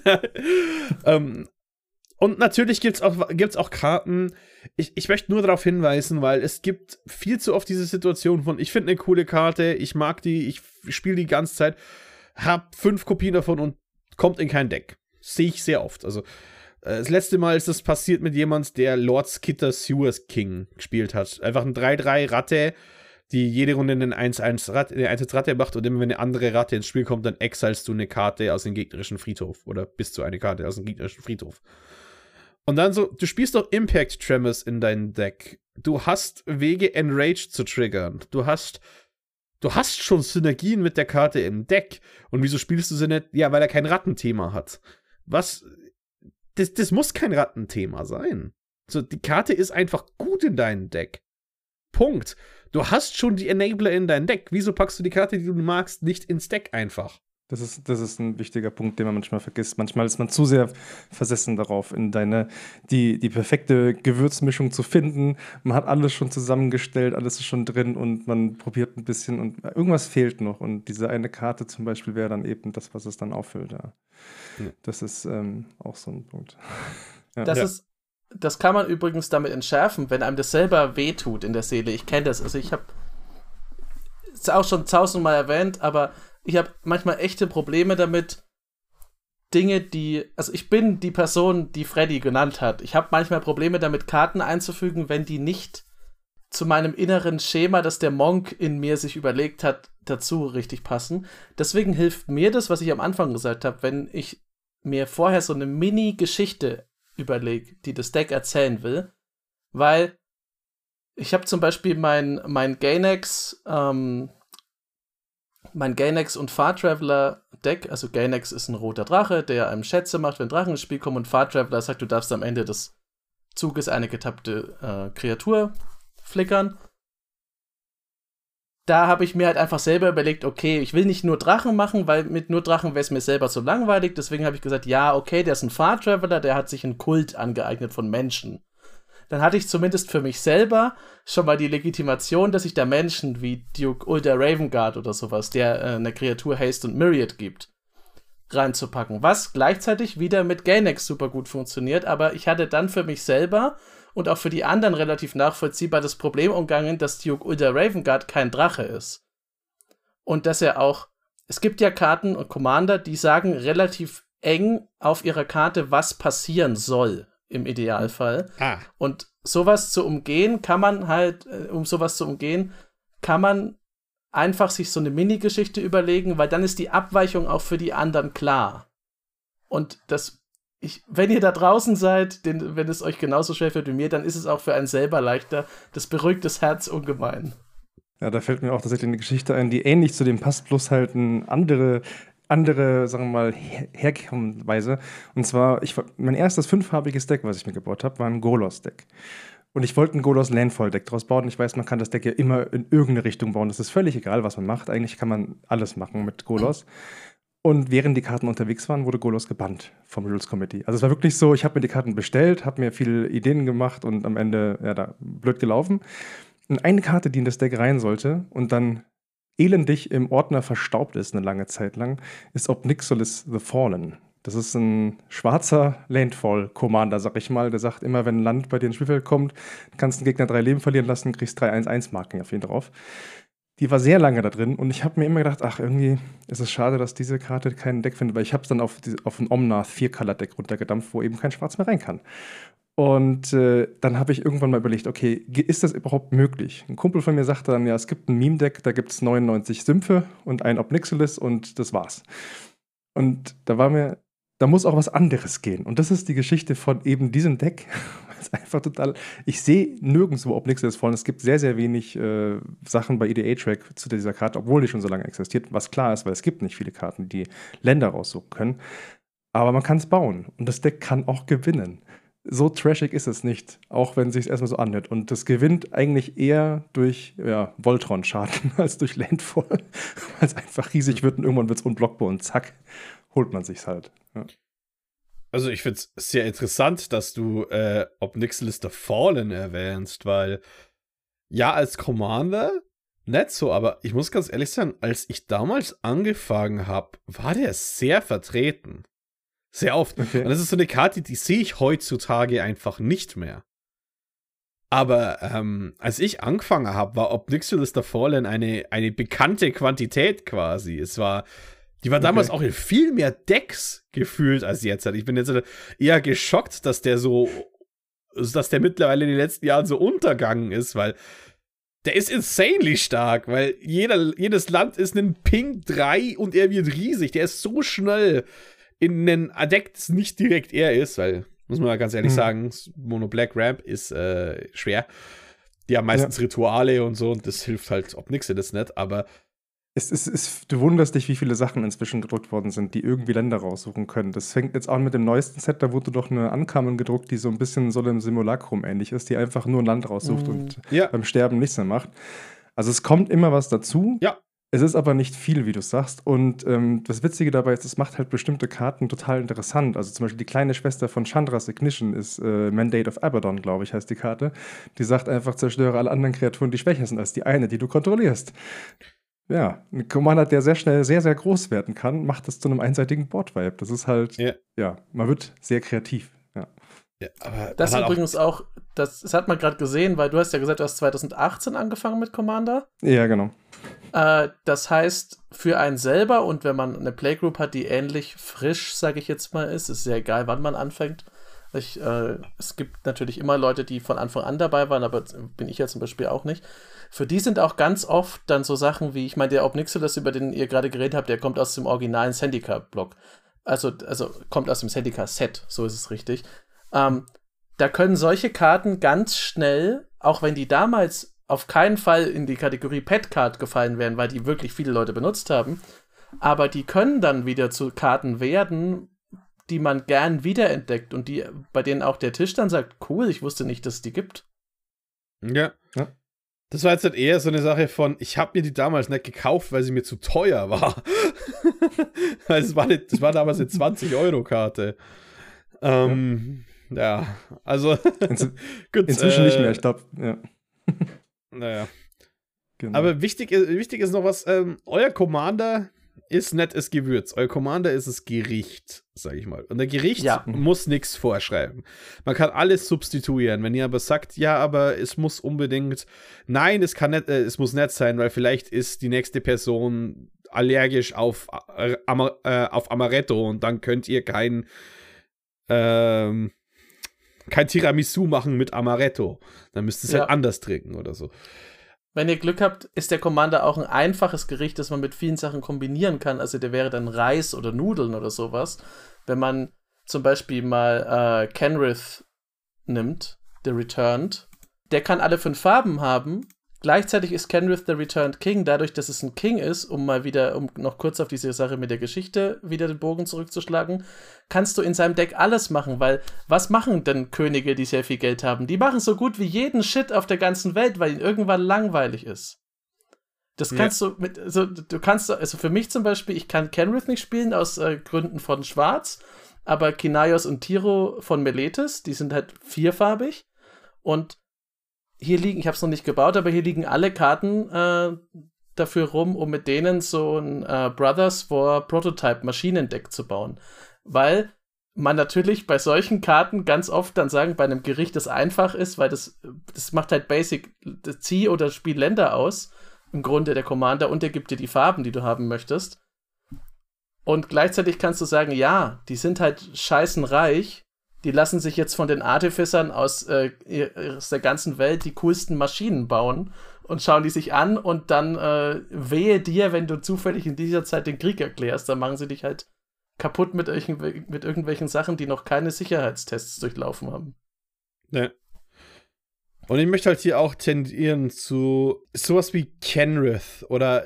ähm, Und natürlich gibt es auch, gibt's auch Karten. Ich, ich möchte nur darauf hinweisen, weil es gibt viel zu oft diese Situation von, ich finde eine coole Karte, ich mag die, ich spiele die ganze Zeit, hab fünf Kopien davon und kommt in kein Deck. Sehe ich sehr oft. Also äh, das letzte Mal ist das passiert mit jemand, der Lord Skitter Sewers King gespielt hat. Einfach ein drei drei Ratte, die jede Runde einen eins eins Ratte, eine eins eins Ratte macht und immer wenn eine andere Ratte ins Spiel kommt, dann exilst du eine Karte aus dem gegnerischen Friedhof. Oder bis zu eine Karte aus dem gegnerischen Friedhof. Und dann so, du spielst doch Impact Tremors in deinem Deck. Du hast Wege, Enrage zu triggern. Du hast, du hast schon Synergien mit der Karte im Deck. Und wieso spielst du sie nicht? Ja, weil er kein Rattenthema hat. Was? Das, das muss kein Rattenthema sein. So, die Karte ist einfach gut in deinem Deck. Punkt. Du hast schon die Enabler in deinem Deck. Wieso packst du die Karte, die du magst, nicht ins Deck einfach? Das ist, das ist ein wichtiger Punkt, den man manchmal vergisst. Manchmal ist man zu sehr versessen darauf, in deine, die, die perfekte Gewürzmischung zu finden. Man hat alles schon zusammengestellt, alles ist schon drin und man probiert ein bisschen und irgendwas fehlt noch. Und diese eine Karte zum Beispiel wäre dann eben das, was es dann auffüllt. Ja. Ja. Das ist ähm, auch so ein Punkt. Ja. Das ja. ist, das kann man übrigens damit entschärfen, wenn einem das selber wehtut in der Seele. Ich kenne das. Also ich habe es auch schon tausendmal erwähnt, aber ich habe manchmal echte Probleme damit, Dinge, die, also ich bin die Person, die Freddy genannt hat. Ich habe manchmal Probleme damit, Karten einzufügen, wenn die nicht zu meinem inneren Schema, das der Monk in mir sich überlegt hat, dazu richtig passen. Deswegen hilft mir das, was ich am Anfang gesagt habe, wenn ich mir vorher so eine Mini-Geschichte überlege, die das Deck erzählen will, weil ich habe zum Beispiel mein, mein Gainax, ähm, mein Gainax und Far Traveler Deck, also Gainax ist ein roter Drache, der einem Schätze macht, wenn Drachen ins Spiel kommen, und Far Traveler sagt, du darfst am Ende des Zuges eine getappte äh, Kreatur flickern. Da habe ich mir halt einfach selber überlegt, okay, ich will nicht nur Drachen machen, weil mit nur Drachen wäre es mir selber zu langweilig, deswegen habe ich gesagt, ja, okay, der ist ein Far Traveler, der hat sich einen Kult angeeignet von Menschen. Dann hatte ich zumindest für mich selber schon mal die Legitimation, dass ich da Menschen wie Duke Ulder Ravengard oder sowas, der äh, eine Kreatur Haste und Myriad gibt, reinzupacken. Was gleichzeitig wieder mit Gainax super gut funktioniert, aber ich hatte dann für mich selber und auch für die anderen relativ nachvollziehbar das Problem umgangen, dass Duke Ulder Ravengard kein Drache ist. Und dass er auch, es gibt ja Karten und Commander, die sagen relativ eng auf ihrer Karte, was passieren soll. Im Idealfall. Ah. Und sowas zu umgehen, kann man halt, um sowas zu umgehen, kann man einfach sich so eine Mini-Geschichte überlegen, weil dann ist die Abweichung auch für die anderen klar. Und das, ich, wenn ihr da draußen seid, den, wenn es euch genauso schwer fällt wie mir, dann ist es auch für einen selber leichter. Das beruhigt das Herz ungemein. Ja, da fällt mir auch tatsächlich eine Geschichte ein, die ähnlich zu dem passt, bloß halt eine andere andere, sagen wir mal, Her- Herkommensweise. Und zwar, ich, mein erstes fünffarbiges Deck, was ich mir gebaut habe, war ein Golos-Deck. Und ich wollte ein Golos Landfall-Deck draus bauen. Ich weiß, man kann das Deck ja immer in irgendeine Richtung bauen. Das ist völlig egal, was man macht. Eigentlich kann man alles machen mit Golos. Und während die Karten unterwegs waren, wurde Golos gebannt vom Rules Committee. Also es war wirklich so, ich habe mir die Karten bestellt, habe mir viele Ideen gemacht und am Ende, ja, da blöd gelaufen. Und eine Karte, die in das Deck rein sollte und dann elendig im Ordner verstaubt ist eine lange Zeit lang, ist Obnixilis the Fallen. Das ist ein schwarzer Landfall-Commander, sag ich mal. Der sagt immer, wenn ein Land bei dir ins Spielfeld kommt, kannst du den Gegner drei Leben verlieren lassen, kriegst drei eins eins Marken auf ihn drauf. Die war sehr lange da drin und ich habe mir immer gedacht, ach, irgendwie ist es schade, dass diese Karte kein Deck findet, weil ich habe es dann auf, die, auf ein Omnath vier-Color-Deck runtergedampft, wo eben kein Schwarz mehr rein kann. Und äh, dann habe ich irgendwann mal überlegt, okay, ist das überhaupt möglich? Ein Kumpel von mir sagte dann, ja, es gibt ein Meme-Deck, da gibt es neunundneunzig Sümpfe und ein Obnixilis und das war's. Und da war mir da muss auch was anderes gehen. Und das ist die Geschichte von eben diesem Deck. Es ist einfach total, ich sehe nirgendwo Obnixilis fallen. Es gibt sehr, sehr wenig äh, Sachen bei E D A-Track zu dieser Karte, obwohl die schon so lange existiert, was klar ist, weil es gibt nicht viele Karten, die Länder raussuchen können. Aber man kann es bauen und das Deck kann auch gewinnen. So trashig ist es nicht, auch wenn es sich erstmal so anhört. Und das gewinnt eigentlich eher durch ja, Voltron-Schaden als durch Landfall, weil es einfach riesig wird und irgendwann wird es unblockbar und zack, holt man sich's halt. Ja. Also ich finde es sehr interessant, dass du äh, Obnixilis the Fallen erwähnst, weil ja, als Commander nicht so, aber ich muss ganz ehrlich sagen, als ich damals angefangen habe, war der sehr vertreten. Sehr oft. Okay. Und das ist so eine Karte, die sehe ich heutzutage einfach nicht mehr. Aber ähm, als ich angefangen habe, war Obnixilis the Fallen eine, eine bekannte Quantität quasi. Es war, die war damals okay. auch in viel mehr Decks gefühlt als jetzt. Ich bin jetzt eher geschockt, dass der so, dass der mittlerweile in den letzten Jahren so untergegangen ist, weil der ist insanely stark, weil jeder, jedes Land ist ein Ping drei und er wird riesig. Der ist so schnell in einen Deck, das nicht direkt er ist, weil, muss man mal ganz ehrlich hm. sagen, Mono Black Ramp ist äh, schwer. Die haben meistens ja. Rituale und so und das hilft halt Obnixilis nicht, aber Es ist, es, du wunderst dich, wie viele Sachen inzwischen gedruckt worden sind, die irgendwie Länder raussuchen können. Das fängt jetzt an mit dem neuesten Set, da wurde doch eine Uncommon gedruckt, die so ein bisschen so dem Simulacrum ähnlich ist, die einfach nur ein Land raussucht mm. und ja. beim Sterben nichts mehr macht. Also es kommt immer was dazu. Ja. Es ist aber nicht viel, wie du sagst. Und ähm, das Witzige dabei ist, es macht halt bestimmte Karten total interessant. Also zum Beispiel die kleine Schwester von Chandra's Ignition ist äh, Mandate of Abaddon, glaube ich, heißt die Karte. Die sagt einfach, zerstöre alle anderen Kreaturen, die schwächer sind als die eine, die du kontrollierst. Ja, ein Commander, der sehr schnell sehr, sehr groß werden kann, macht das zu einem einseitigen Board-Vibe. Das ist halt, ja, ja man wird sehr kreativ. Ja. Ja, aber das ist übrigens auch, das, das hat man gerade gesehen, weil du hast ja gesagt, du hast zwanzig achtzehn angefangen mit Commander. Ja, genau. Äh, das heißt, für einen selber und wenn man eine Playgroup hat, die ähnlich frisch, sage ich jetzt mal, ist, ist ja egal, wann man anfängt. Ich, äh, es gibt natürlich immer Leute, die von Anfang an dabei waren, aber bin ich ja zum Beispiel auch nicht. Für die sind auch ganz oft dann so Sachen wie, ich meine, der Obnixilis, über den ihr gerade geredet habt, der kommt aus dem originalen Zendika-Block. Also, also kommt aus dem Zendika-Set, so ist es richtig. Ähm, da können solche Karten ganz schnell, auch wenn die damals auf keinen Fall in die Kategorie Pet-Card gefallen wären, weil die wirklich viele Leute benutzt haben, aber die können dann wieder zu Karten werden, die man gern wiederentdeckt und die, bei denen auch der Tisch dann sagt, cool, ich wusste nicht, dass es die gibt. Ja. ja. Das war jetzt halt eher so eine Sache von, ich habe mir die damals nicht gekauft, weil sie mir zu teuer war. das, war nicht, das war damals eine zwanzig-Euro-Karte. Ähm, ja. ja, also Inzw- gut, Inzwischen äh, nicht mehr, ich glaube, ja. Naja. Genau. Aber wichtig, wichtig ist noch was, ähm, euer Commander ist nicht das Gewürz. Euer Commander ist das Gericht, sag ich mal. Und der Gericht ja. muss nichts vorschreiben. Man kann alles substituieren. Wenn ihr aber sagt, ja, aber es muss unbedingt, nein, es kann nicht, äh, es muss nicht sein, weil vielleicht ist die nächste Person allergisch auf, äh, Amar- äh, auf Amaretto und dann könnt ihr kein ähm, kein Tiramisu machen mit Amaretto. Dann müsst ihr es ja. halt anders trinken oder so. Wenn ihr Glück habt, ist der Commander auch ein einfaches Gericht, das man mit vielen Sachen kombinieren kann. Also der wäre dann Reis oder Nudeln oder sowas. Wenn man zum Beispiel mal äh, Kenrith nimmt, The Returned, der kann alle fünf Farben haben. Gleichzeitig ist Kenrith the Returned King, dadurch, dass es ein King ist, um mal wieder, um noch kurz auf diese Sache mit der Geschichte wieder den Bogen zurückzuschlagen, kannst du in seinem Deck alles machen, weil was machen denn Könige, die sehr viel Geld haben? Die machen so gut wie jeden Shit auf der ganzen Welt, weil ihnen irgendwann langweilig ist. Das kannst ja. du mit, also du kannst, also für mich zum Beispiel, ich kann Kenrith nicht spielen aus äh, Gründen von Schwarz, aber Kinaios und Tiro von Meletis, die sind halt vierfarbig und hier liegen, ich habe es noch nicht gebaut, aber hier liegen alle Karten äh, dafür rum, um mit denen so ein äh, Brothers War Prototype Maschinendeck zu bauen. Weil man natürlich bei solchen Karten ganz oft dann sagen, bei einem Gericht, das einfach ist, weil das, das macht halt Basic, das Zieh- oder Spiel Länder aus, im Grunde der Commander, und der gibt dir die Farben, die du haben möchtest. Und gleichzeitig kannst du sagen, ja, die sind halt scheißenreich, die lassen sich jetzt von den Artificern aus, äh, aus der ganzen Welt die coolsten Maschinen bauen und schauen die sich an und dann äh, wehe dir, wenn du zufällig in dieser Zeit den Krieg erklärst, dann machen sie dich halt kaputt mit, irgendw- mit irgendwelchen Sachen, die noch keine Sicherheitstests durchlaufen haben. Ne. Und ich möchte halt hier auch tendieren zu sowas wie Kenrith oder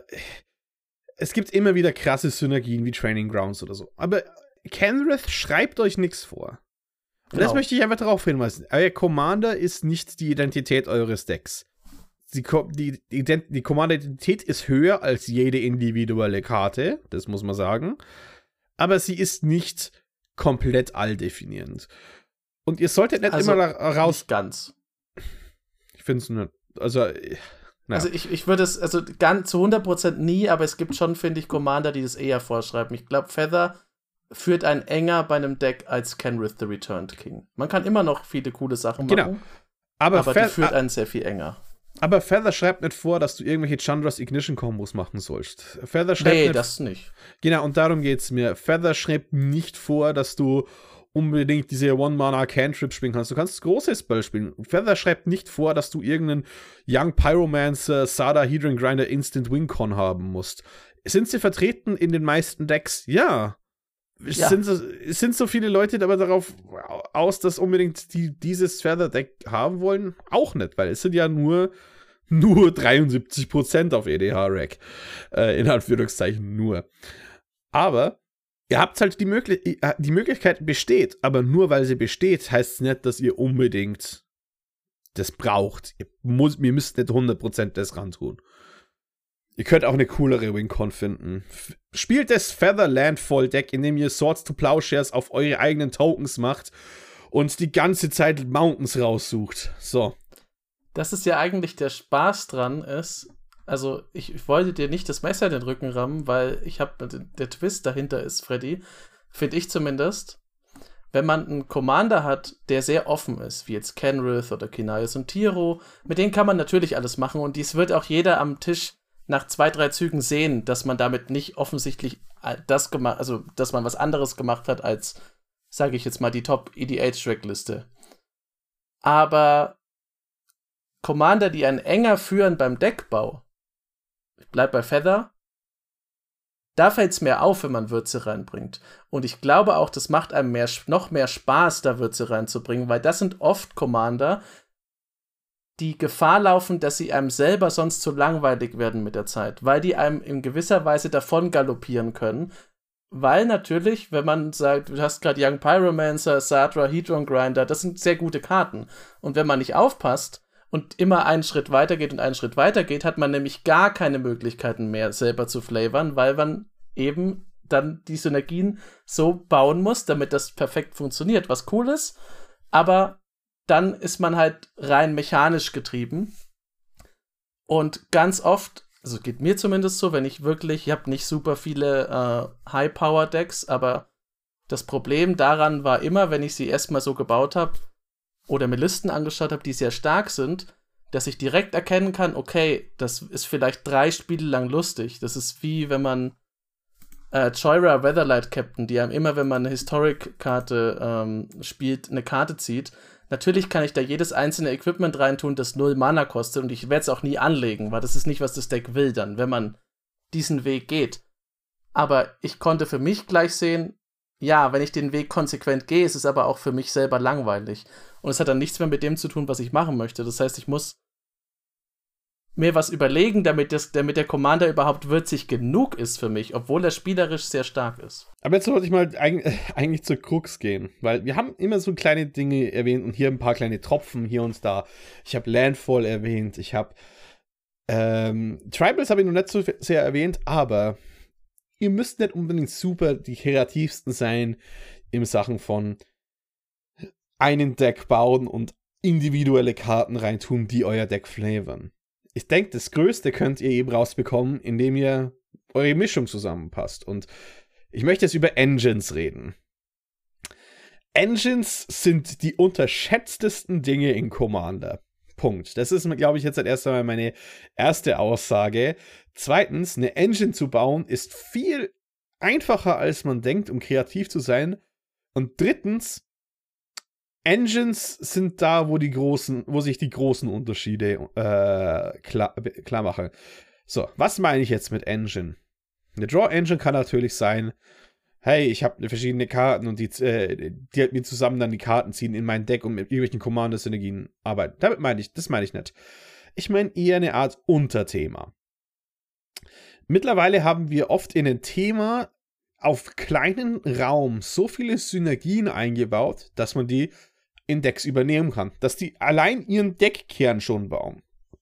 es gibt immer wieder krasse Synergien wie Training Grounds oder so. Aber Kenrith schreibt euch nichts vor. Und genau. Das möchte ich einfach darauf hinweisen. Euer Commander ist nicht die Identität eures Decks. Die, die, die, die Commander-Identität ist höher als jede individuelle Karte, das muss man sagen. Aber sie ist nicht komplett alldefinierend. Und ihr solltet nicht also, immer raus... Nicht ganz. Ich finde es nur... Also, naja. also ich, ich würde es, also ganz zu hundert Prozent nie, aber es gibt schon, finde ich, Commander, die das eher vorschreiben. Ich glaube, Feather führt einen enger bei einem Deck als Kenrith the Returned King. Man kann immer noch viele coole Sachen genau. machen, aber, aber Fe- die führt einen sehr viel enger. Aber Feather schreibt nicht vor, dass du irgendwelche Chandras Ignition-Kombos machen sollst. Feather schreibt nee, nicht, das nicht. Genau, und darum geht's mir. Feather schreibt nicht vor, dass du unbedingt diese One-Mana-Cantrip spielen kannst. Du kannst große Spell spielen. Feather schreibt nicht vor, dass du irgendeinen Young Pyromancer, Sada, Hedron Grinder, Instant Wing-Con haben musst. Sind sie vertreten in den meisten Decks? Ja. Ja. Sind, so, sind so viele Leute aber darauf aus, dass unbedingt die dieses Feather-Deck haben wollen? Auch nicht, weil es sind ja nur, nur dreiundsiebzig Prozent auf E D H-Rack. Äh, in Anführungszeichen nur. Aber ihr habt halt die Möglichkeit, die Möglichkeit besteht, aber nur weil sie besteht, heißt es nicht, dass ihr unbedingt das braucht. Ihr, muss, ihr müsst nicht hundert Prozent das ran tun. Ihr könnt auch eine coolere Wing-Con finden. F- Spielt das Feather Landfall Deck, in dem ihr Swords to Plowshares auf eure eigenen Tokens macht und die ganze Zeit Mountains raussucht. So. Das ist ja eigentlich der Spaß dran ist. Also, ich, ich wollte dir nicht das Messer in den Rücken rammen, weil ich habe, der Twist dahinter ist, Freddy, finde ich zumindest, wenn man einen Commander hat, der sehr offen ist, wie jetzt Kenrith oder Kinaios und Tiro, mit denen kann man natürlich alles machen und dies wird auch jeder am Tisch nach zwei, drei Zügen sehen, dass man damit nicht offensichtlich das gemacht, also dass man was anderes gemacht hat als, sage ich jetzt mal, die Top-E D H-Track-Liste. Aber Commander, die einen enger führen beim Deckbau, ich bleib bei Feather, da fällt es mehr auf, wenn man Würze reinbringt. Und ich glaube auch, das macht einem mehr, noch mehr Spaß, da Würze reinzubringen, weil das sind oft Commander, die Gefahr laufen, dass sie einem selber sonst zu langweilig werden mit der Zeit, weil die einem in gewisser Weise davon galoppieren können, weil natürlich, wenn man sagt, du hast gerade Young Pyromancer, Sadra, Hedron Grinder, das sind sehr gute Karten. Und wenn man nicht aufpasst und immer einen Schritt weiter geht und einen Schritt weiter geht, hat man nämlich gar keine Möglichkeiten mehr, selber zu flavern, weil man eben dann die Synergien so bauen muss, damit das perfekt funktioniert, was cool ist, aber dann ist man halt rein mechanisch getrieben. Und ganz oft, also geht mir zumindest so, wenn ich wirklich, ich habe nicht super viele äh, High-Power-Decks, aber das Problem daran war immer, wenn ich sie erstmal so gebaut habe oder mir Listen angeschaut habe, die sehr stark sind, dass ich direkt erkennen kann, okay, das ist vielleicht drei Spiele lang lustig. Das ist wie, wenn man äh, Choira Weatherlight Captain, die einem immer, wenn man eine Historic-Karte ähm, spielt, eine Karte zieht. Natürlich kann ich da jedes einzelne Equipment reintun, das null Mana kostet und ich werde es auch nie anlegen, weil das ist nicht, was das Deck will dann, wenn man diesen Weg geht. Aber ich konnte für mich gleich sehen, ja, wenn ich den Weg konsequent gehe, ist es aber auch für mich selber langweilig. Und es hat dann nichts mehr mit dem zu tun, was ich machen möchte. Das heißt, ich muss mir was überlegen, damit, das, damit der Commander überhaupt würzig genug ist für mich, obwohl er spielerisch sehr stark ist. Aber jetzt wollte ich mal eigentlich zur Krux gehen, weil wir haben immer so kleine Dinge erwähnt und hier ein paar kleine Tropfen hier und da. Ich habe Landfall erwähnt, ich habe ähm, Tribals habe ich noch nicht so sehr erwähnt, aber ihr müsst nicht unbedingt super die kreativsten sein in Sachen von einen Deck bauen und individuelle Karten reintun, die euer Deck flavern. Ich denke, das Größte könnt ihr eben rausbekommen, indem ihr eure Mischung zusammenpasst. Und ich möchte jetzt über Engines reden. Engines sind die unterschätztesten Dinge in Commander. Punkt. Das ist, glaube ich, jetzt erst einmal meine erste Aussage. Zweitens, eine Engine zu bauen ist viel einfacher, als man denkt, um kreativ zu sein. Und drittens, Engines sind da, wo die großen, wo sich die großen Unterschiede äh, klar, klar machen. So, was meine ich jetzt mit Engine? Eine Draw Engine kann natürlich sein, hey, ich habe verschiedene Karten und die, äh, die halt mir zusammen dann die Karten ziehen in mein Deck und mit irgendwelchen Commander-Synergien arbeiten. Damit meine ich, das meine ich nicht. Ich meine eher eine Art Unterthema. Mittlerweile haben wir oft in ein Thema auf kleinen Raum so viele Synergien eingebaut, dass man die in Decks übernehmen kann. Dass die allein ihren Deckkern schon bauen.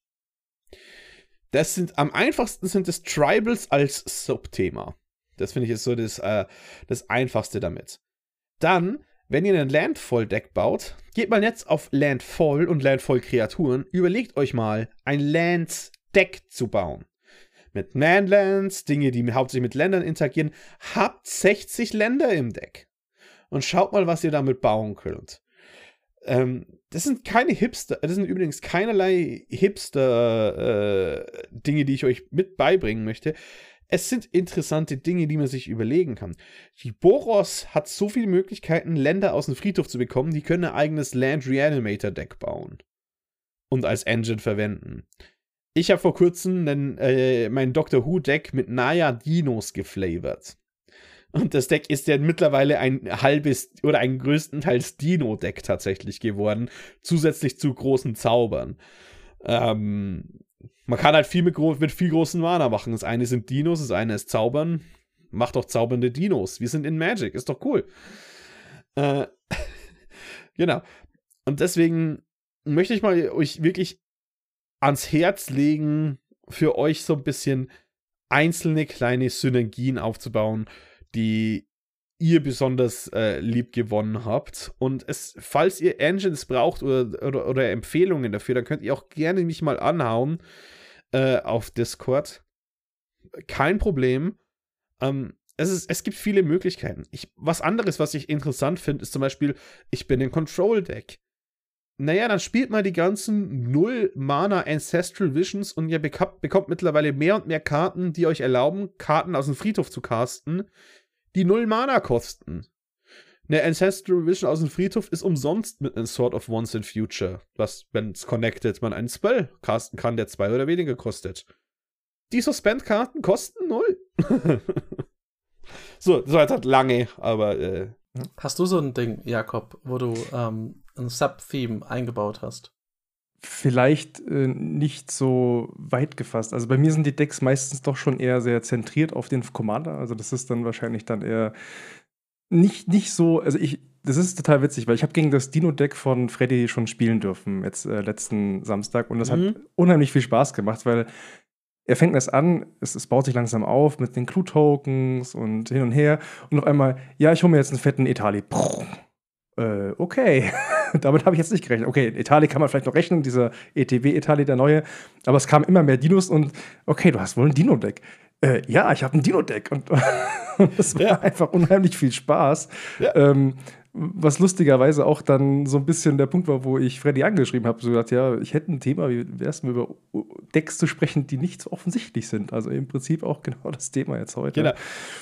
Das sind, am einfachsten sind es Tribals als Subthema. Das finde ich ist so das, äh, das Einfachste damit. Dann, wenn ihr ein Landfall-Deck baut, geht mal jetzt auf Landfall und Landfall-Kreaturen, überlegt euch mal, ein Lands-Deck zu bauen. Mit Manlands, Dinge, die hauptsächlich mit Ländern interagieren, habt sechzig Länder im Deck. Und schaut mal, was ihr damit bauen könnt. Ähm, das sind keine Hipster, das sind übrigens keinerlei Hipster-Dinge, äh, die ich euch mit beibringen möchte. Es sind interessante Dinge, die man sich überlegen kann. Die Boros hat so viele Möglichkeiten, Länder aus dem Friedhof zu bekommen, die können ein eigenes Land Reanimator Deck bauen. Und als Engine verwenden. Ich habe vor kurzem einen, äh, mein Doctor Who Deck mit Naya Dinos geflavored. Und das Deck ist ja mittlerweile ein halbes oder ein größtenteils Dino-Deck tatsächlich geworden. Zusätzlich zu großen Zaubern. Ähm, man kann halt viel mit, mit viel großen Mana machen. Das eine sind Dinos, das eine ist Zaubern. Macht doch zaubernde Dinos. Wir sind in Magic, ist doch cool. Äh, genau. Und deswegen möchte ich mal euch wirklich ans Herz legen, für euch so ein bisschen einzelne kleine Synergien aufzubauen, die ihr besonders äh, lieb gewonnen habt. Und es, falls ihr Engines braucht oder, oder, oder Empfehlungen dafür, dann könnt ihr auch gerne mich mal anhauen äh, auf Discord. Kein Problem. Ähm, es, ist, es gibt viele Möglichkeiten. Ich, was anderes, was ich interessant finde, ist zum Beispiel, ich bin ein Control-Deck. Naja, dann spielt mal die ganzen null-Mana Ancestral Visions und ihr bekommt, bekommt mittlerweile mehr und mehr Karten, die euch erlauben, Karten aus dem Friedhof zu casten, die null Mana kosten. Eine Ancestral Vision aus dem Friedhof ist umsonst mit einem Sword of Once in Future, was, wenn es connected, man einen Spell casten kann, der zwei oder weniger kostet. Die Suspend-Karten kosten null. So, das war jetzt halt lange, aber äh, Hast du so ein Ding, Jakob, wo du ähm, ein Sub-Theme eingebaut hast? Vielleicht äh, nicht so weit gefasst. Also bei mir sind die Decks meistens doch schon eher sehr zentriert auf den Commander. Also das ist dann wahrscheinlich dann eher nicht, nicht so, also ich, das ist total witzig, weil ich habe gegen das Dino-Deck von Freddy schon spielen dürfen, jetzt äh, letzten Samstag. Und das mhm. hat unheimlich viel Spaß gemacht, weil er fängt erst an, es, es baut sich langsam auf mit den Clue-Tokens und hin und her. Und auf einmal, ja, ich hole mir jetzt einen fetten Etali. Äh, okay. Damit habe ich jetzt nicht gerechnet. Okay, Etali kann man vielleicht noch rechnen, dieser E T W-Etali, der neue. Aber es kamen immer mehr Dinos und okay, du hast wohl ein Dino-Deck. Äh, ja, ich habe ein Dino-Deck. Und, und das war ja einfach unheimlich viel Spaß. Ja. Ähm, was lustigerweise auch dann so ein bisschen der Punkt war, wo ich Freddy angeschrieben habe, so gesagt, ja, ich hätte ein Thema, wie wäre es mir über Decks zu sprechen, die nicht so offensichtlich sind. Also im Prinzip auch genau das Thema jetzt heute. Genau.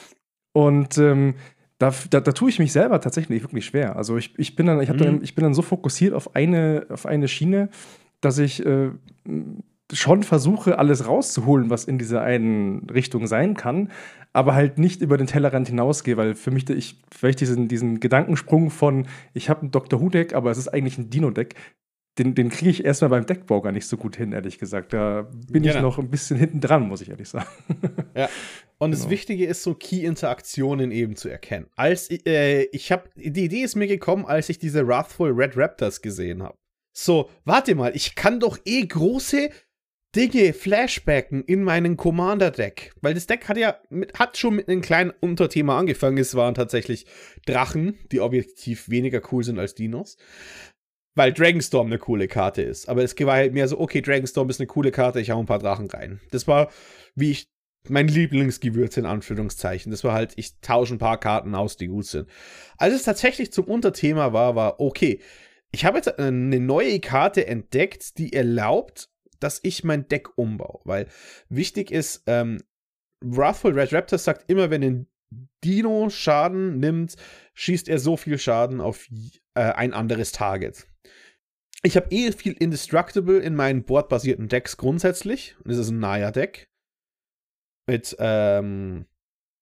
Und ähm, da, da, da tue ich mich selber tatsächlich wirklich schwer. Also ich, ich, bin, dann, ich, hab mhm. dann, ich bin dann so fokussiert auf eine, auf eine Schiene, dass ich äh, schon versuche, alles rauszuholen, was in dieser einen Richtung sein kann, aber halt nicht über den Tellerrand hinausgehe, weil für mich, ich, vielleicht diesen, diesen Gedankensprung von, ich habe ein Doctor Who-Deck, aber es ist eigentlich ein Dino-Deck, den, den kriege ich erstmal beim Deckbau gar nicht so gut hin, ehrlich gesagt. Da bin genau. ich noch ein bisschen hinten dran, muss ich ehrlich sagen. Ja, und genau. Das Wichtige ist, so Key-Interaktionen eben zu erkennen. Als, äh, ich hab, die Idee ist mir gekommen, als ich diese Wrathful Red Raptors gesehen habe. So, warte mal, ich kann doch eh große Dinge flashbacken in meinen Commander-Deck. Weil das Deck hat ja mit, hat schon mit einem kleinen Unterthema angefangen. Es waren tatsächlich Drachen, die objektiv weniger cool sind als Dinos. Weil Dragonstorm eine coole Karte ist. Aber es war halt mehr so, okay, Dragonstorm ist eine coole Karte, ich hau ein paar Drachen rein. Das war, wie ich, mein Lieblingsgewürz in Anführungszeichen. Das war halt, ich tausche ein paar Karten aus, die gut sind. Als es tatsächlich zum Unterthema war, war, okay, ich habe jetzt eine neue Karte entdeckt, die erlaubt, dass ich mein Deck umbaue. Weil wichtig ist, ähm, Wrathful Red Raptor sagt immer, wenn ein Dino Schaden nimmt, schießt er so viel Schaden auf äh, ein anderes Target. Ich habe eh viel Indestructible in meinen boardbasierten Decks grundsätzlich. Und das ist ein Naya-Deck. Mit, ähm,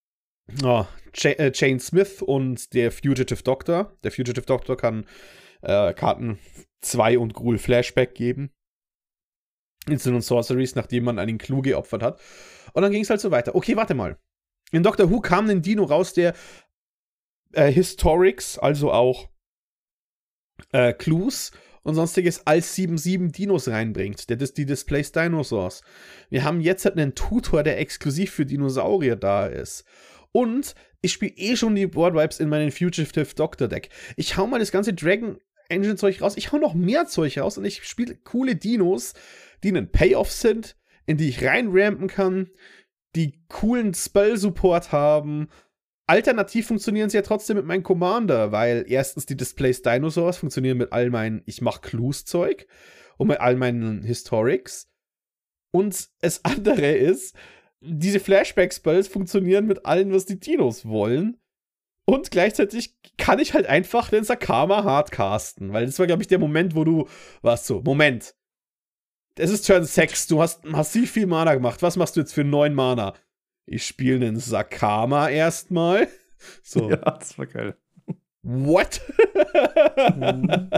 oh, Ch- äh, Jane Smith und der Fugitive Doctor. Der Fugitive Doctor kann äh, Karten zwei und Gruul Flashback geben. Instant und Sorceries, nachdem man einen Clue geopfert hat. Und dann ging es halt so weiter. Okay, warte mal. In Doctor Who kam ein Dino raus, der äh, Historics, also auch äh, Clues und sonstiges als sieben sieben Dinos reinbringt. Der ist die Displaced Dinosaurs. Wir haben jetzt halt einen Tutor, der exklusiv für Dinosaurier da ist. Und ich spiele eh schon die Board-Vibes in meinen Fugitive Doctor Deck. Ich hau mal das ganze Dragon Engine Zeug raus. Ich hau noch mehr Zeug raus und ich spiele coole Dinos, die einen Payoff sind, in die ich reinrampen kann, die coolen Spell-Support haben. Alternativ funktionieren sie ja trotzdem mit meinem Commander, weil erstens die Displaced Dinosaurs funktionieren mit all meinen ich mach Clues-Zeug und mit all meinen Historics. Und das andere ist, diese Flashback-Spells funktionieren mit allem, was die Dinos wollen. Und gleichzeitig kann ich halt einfach den Sakama hardcasten, weil das war, glaube ich, der Moment, wo du warst so, Moment, es ist Turn sechs, du hast massiv viel Mana gemacht, was machst du jetzt für neun Mana? Ich spiele einen Sakama erstmal. So. Ja, das war geil. What? Mhm.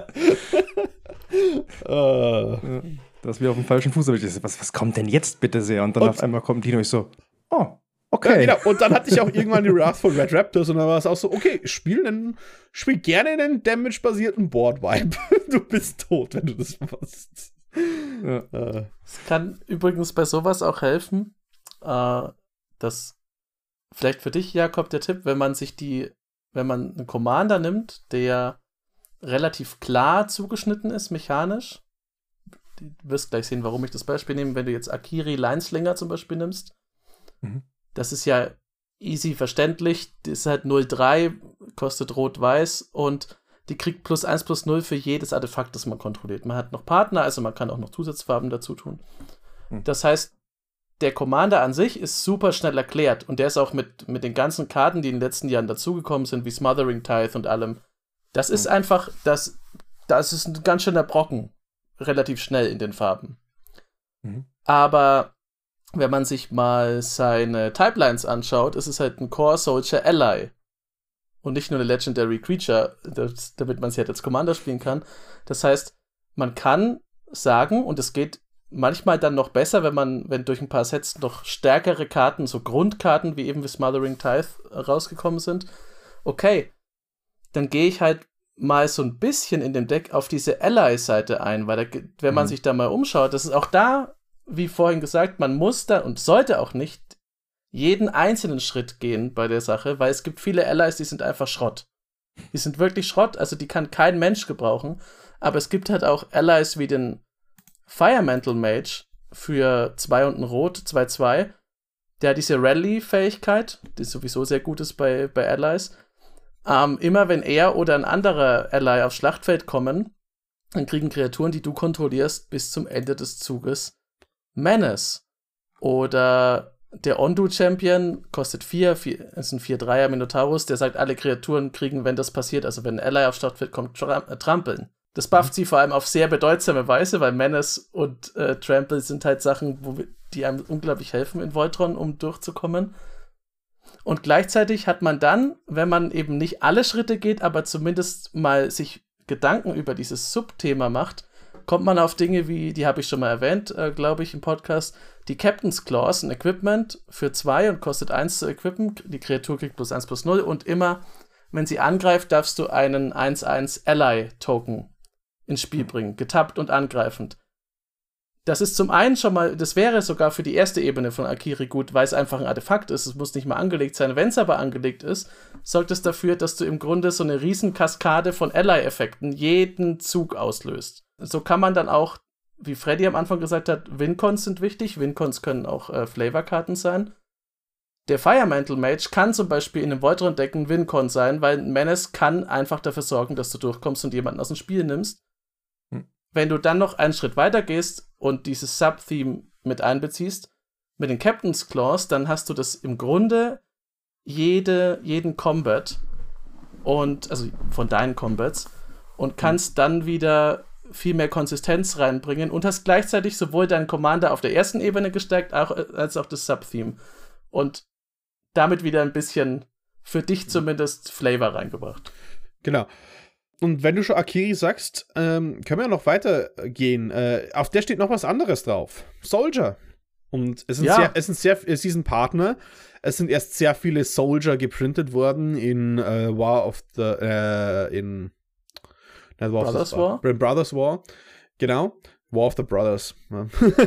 uh. Das ist wie auf dem falschen Fuß. Was, was kommt denn jetzt bitte sehr? Und dann und auf einmal kommt Dino, ich so, oh, okay. Ja, genau. Und dann hatte ich auch irgendwann die Wrath von Red Raptors und dann war es auch so, okay, spiel, einen, spiel gerne einen Damage-basierten Board-Vibe. Du bist tot, wenn du das machst. Ja. Äh. Es kann übrigens bei sowas auch helfen, äh, dass vielleicht für dich, Jakob, der Tipp, wenn man sich die, wenn man einen Commander nimmt, der relativ klar zugeschnitten ist, mechanisch. Du wirst gleich sehen, warum ich das Beispiel nehme, wenn du jetzt Akiri Lineslinger zum Beispiel nimmst. Mhm. Das ist ja easy verständlich. Das ist halt null drei, kostet rot-weiß und die kriegt plus eins plus null für jedes Artefakt, das man kontrolliert. Man hat noch Partner, also man kann auch noch Zusatzfarben dazu tun. Mhm. Das heißt, der Commander an sich ist super schnell erklärt und der ist auch mit, mit den ganzen Karten, die in den letzten Jahren dazugekommen sind, wie Smothering Tithe und allem. Das mhm. ist einfach, das, das ist ein ganz schöner Brocken. Relativ schnell in den Farben. Mhm. Aber wenn man sich mal seine Typelines anschaut, ist es halt ein Core Soldier Ally. Und nicht nur eine Legendary Creature, das, damit man sie halt als Commander spielen kann. Das heißt, man kann sagen, und es geht manchmal dann noch besser, wenn man, wenn durch ein paar Sets noch stärkere Karten, so Grundkarten wie eben wie Smothering Tithe rausgekommen sind, okay, dann gehe ich halt mal so ein bisschen in dem Deck auf diese Ally-Seite ein, weil da, wenn man mhm. sich da mal umschaut, das ist auch da, wie vorhin gesagt, man muss da und sollte auch nicht jeden einzelnen Schritt gehen bei der Sache, weil es gibt viele Allies, die sind einfach Schrott. Die sind wirklich Schrott, also die kann kein Mensch gebrauchen, aber es gibt halt auch Allies wie den Firemantle Mage für zwei und ein Rot, zwei zwei, der hat diese Rally-Fähigkeit, die sowieso sehr gut ist bei, bei Allies. Ähm, immer wenn er oder ein anderer Ally aufs Schlachtfeld kommen, dann kriegen Kreaturen, die du kontrollierst, bis zum Ende des Zuges Menace. Oder der Ondu-Champion kostet vier, ist ein vier drei er Minotaurus, der sagt, alle Kreaturen kriegen, wenn das passiert, also wenn ein Ally aufs Schlachtfeld kommt, tra- äh, trampeln. Das bufft mhm. sie vor allem auf sehr bedeutsame Weise, weil Menace und äh, Trample sind halt Sachen, wo wir, die einem unglaublich helfen in Voltron, um durchzukommen. Und gleichzeitig hat man dann, wenn man eben nicht alle Schritte geht, aber zumindest mal sich Gedanken über dieses Subthema macht, kommt man auf Dinge wie, die habe ich schon mal erwähnt, äh, glaube ich, im Podcast, die Captain's Clause, ein Equipment für zwei und kostet eins zu equippen. Die Kreatur kriegt plus eins plus null und immer, wenn sie angreift, darfst du einen eins eins Ally-Token ins Spiel bringen, getappt und angreifend. Das ist zum einen schon mal, das wäre sogar für die erste Ebene von Akiri gut, weil es einfach ein Artefakt ist. Es muss nicht mal angelegt sein. Wenn es aber angelegt ist, sorgt es dafür, dass du im Grunde so eine riesen Kaskade von Ally-Effekten jeden Zug auslöst. So kann man dann auch, wie Freddy am Anfang gesagt hat, Wincons sind wichtig. Wincons können auch äh, Flavorkarten sein. Der Firemantle Mage kann zum Beispiel in einem Voltron-Deck ein Wincon sein, weil Menace kann einfach dafür sorgen, dass du durchkommst und jemanden aus dem Spiel nimmst. Wenn du dann noch einen Schritt weiter gehst und dieses Sub-Theme mit einbeziehst, mit den Captain's Clause, dann hast du das im Grunde jede, jeden Combat und, also von deinen Combats und kannst mhm. dann wieder viel mehr Konsistenz reinbringen und hast gleichzeitig sowohl deinen Commander auf der ersten Ebene gestärkt, auch, als auch das Sub-Theme. Und damit wieder ein bisschen für dich zumindest Flavor reingebracht. Genau. Und wenn du schon Akiri sagst, ähm, können wir noch weitergehen. Äh, auf der steht noch was anderes drauf. Soldier. Und es sind Ja. sehr, es sind sehr, es ist ein Partner. Es sind erst sehr viele Soldier geprintet worden in äh, War of the, äh, in na, War Brothers of the, War? In Brothers War. Genau. War of the Brothers. Ja.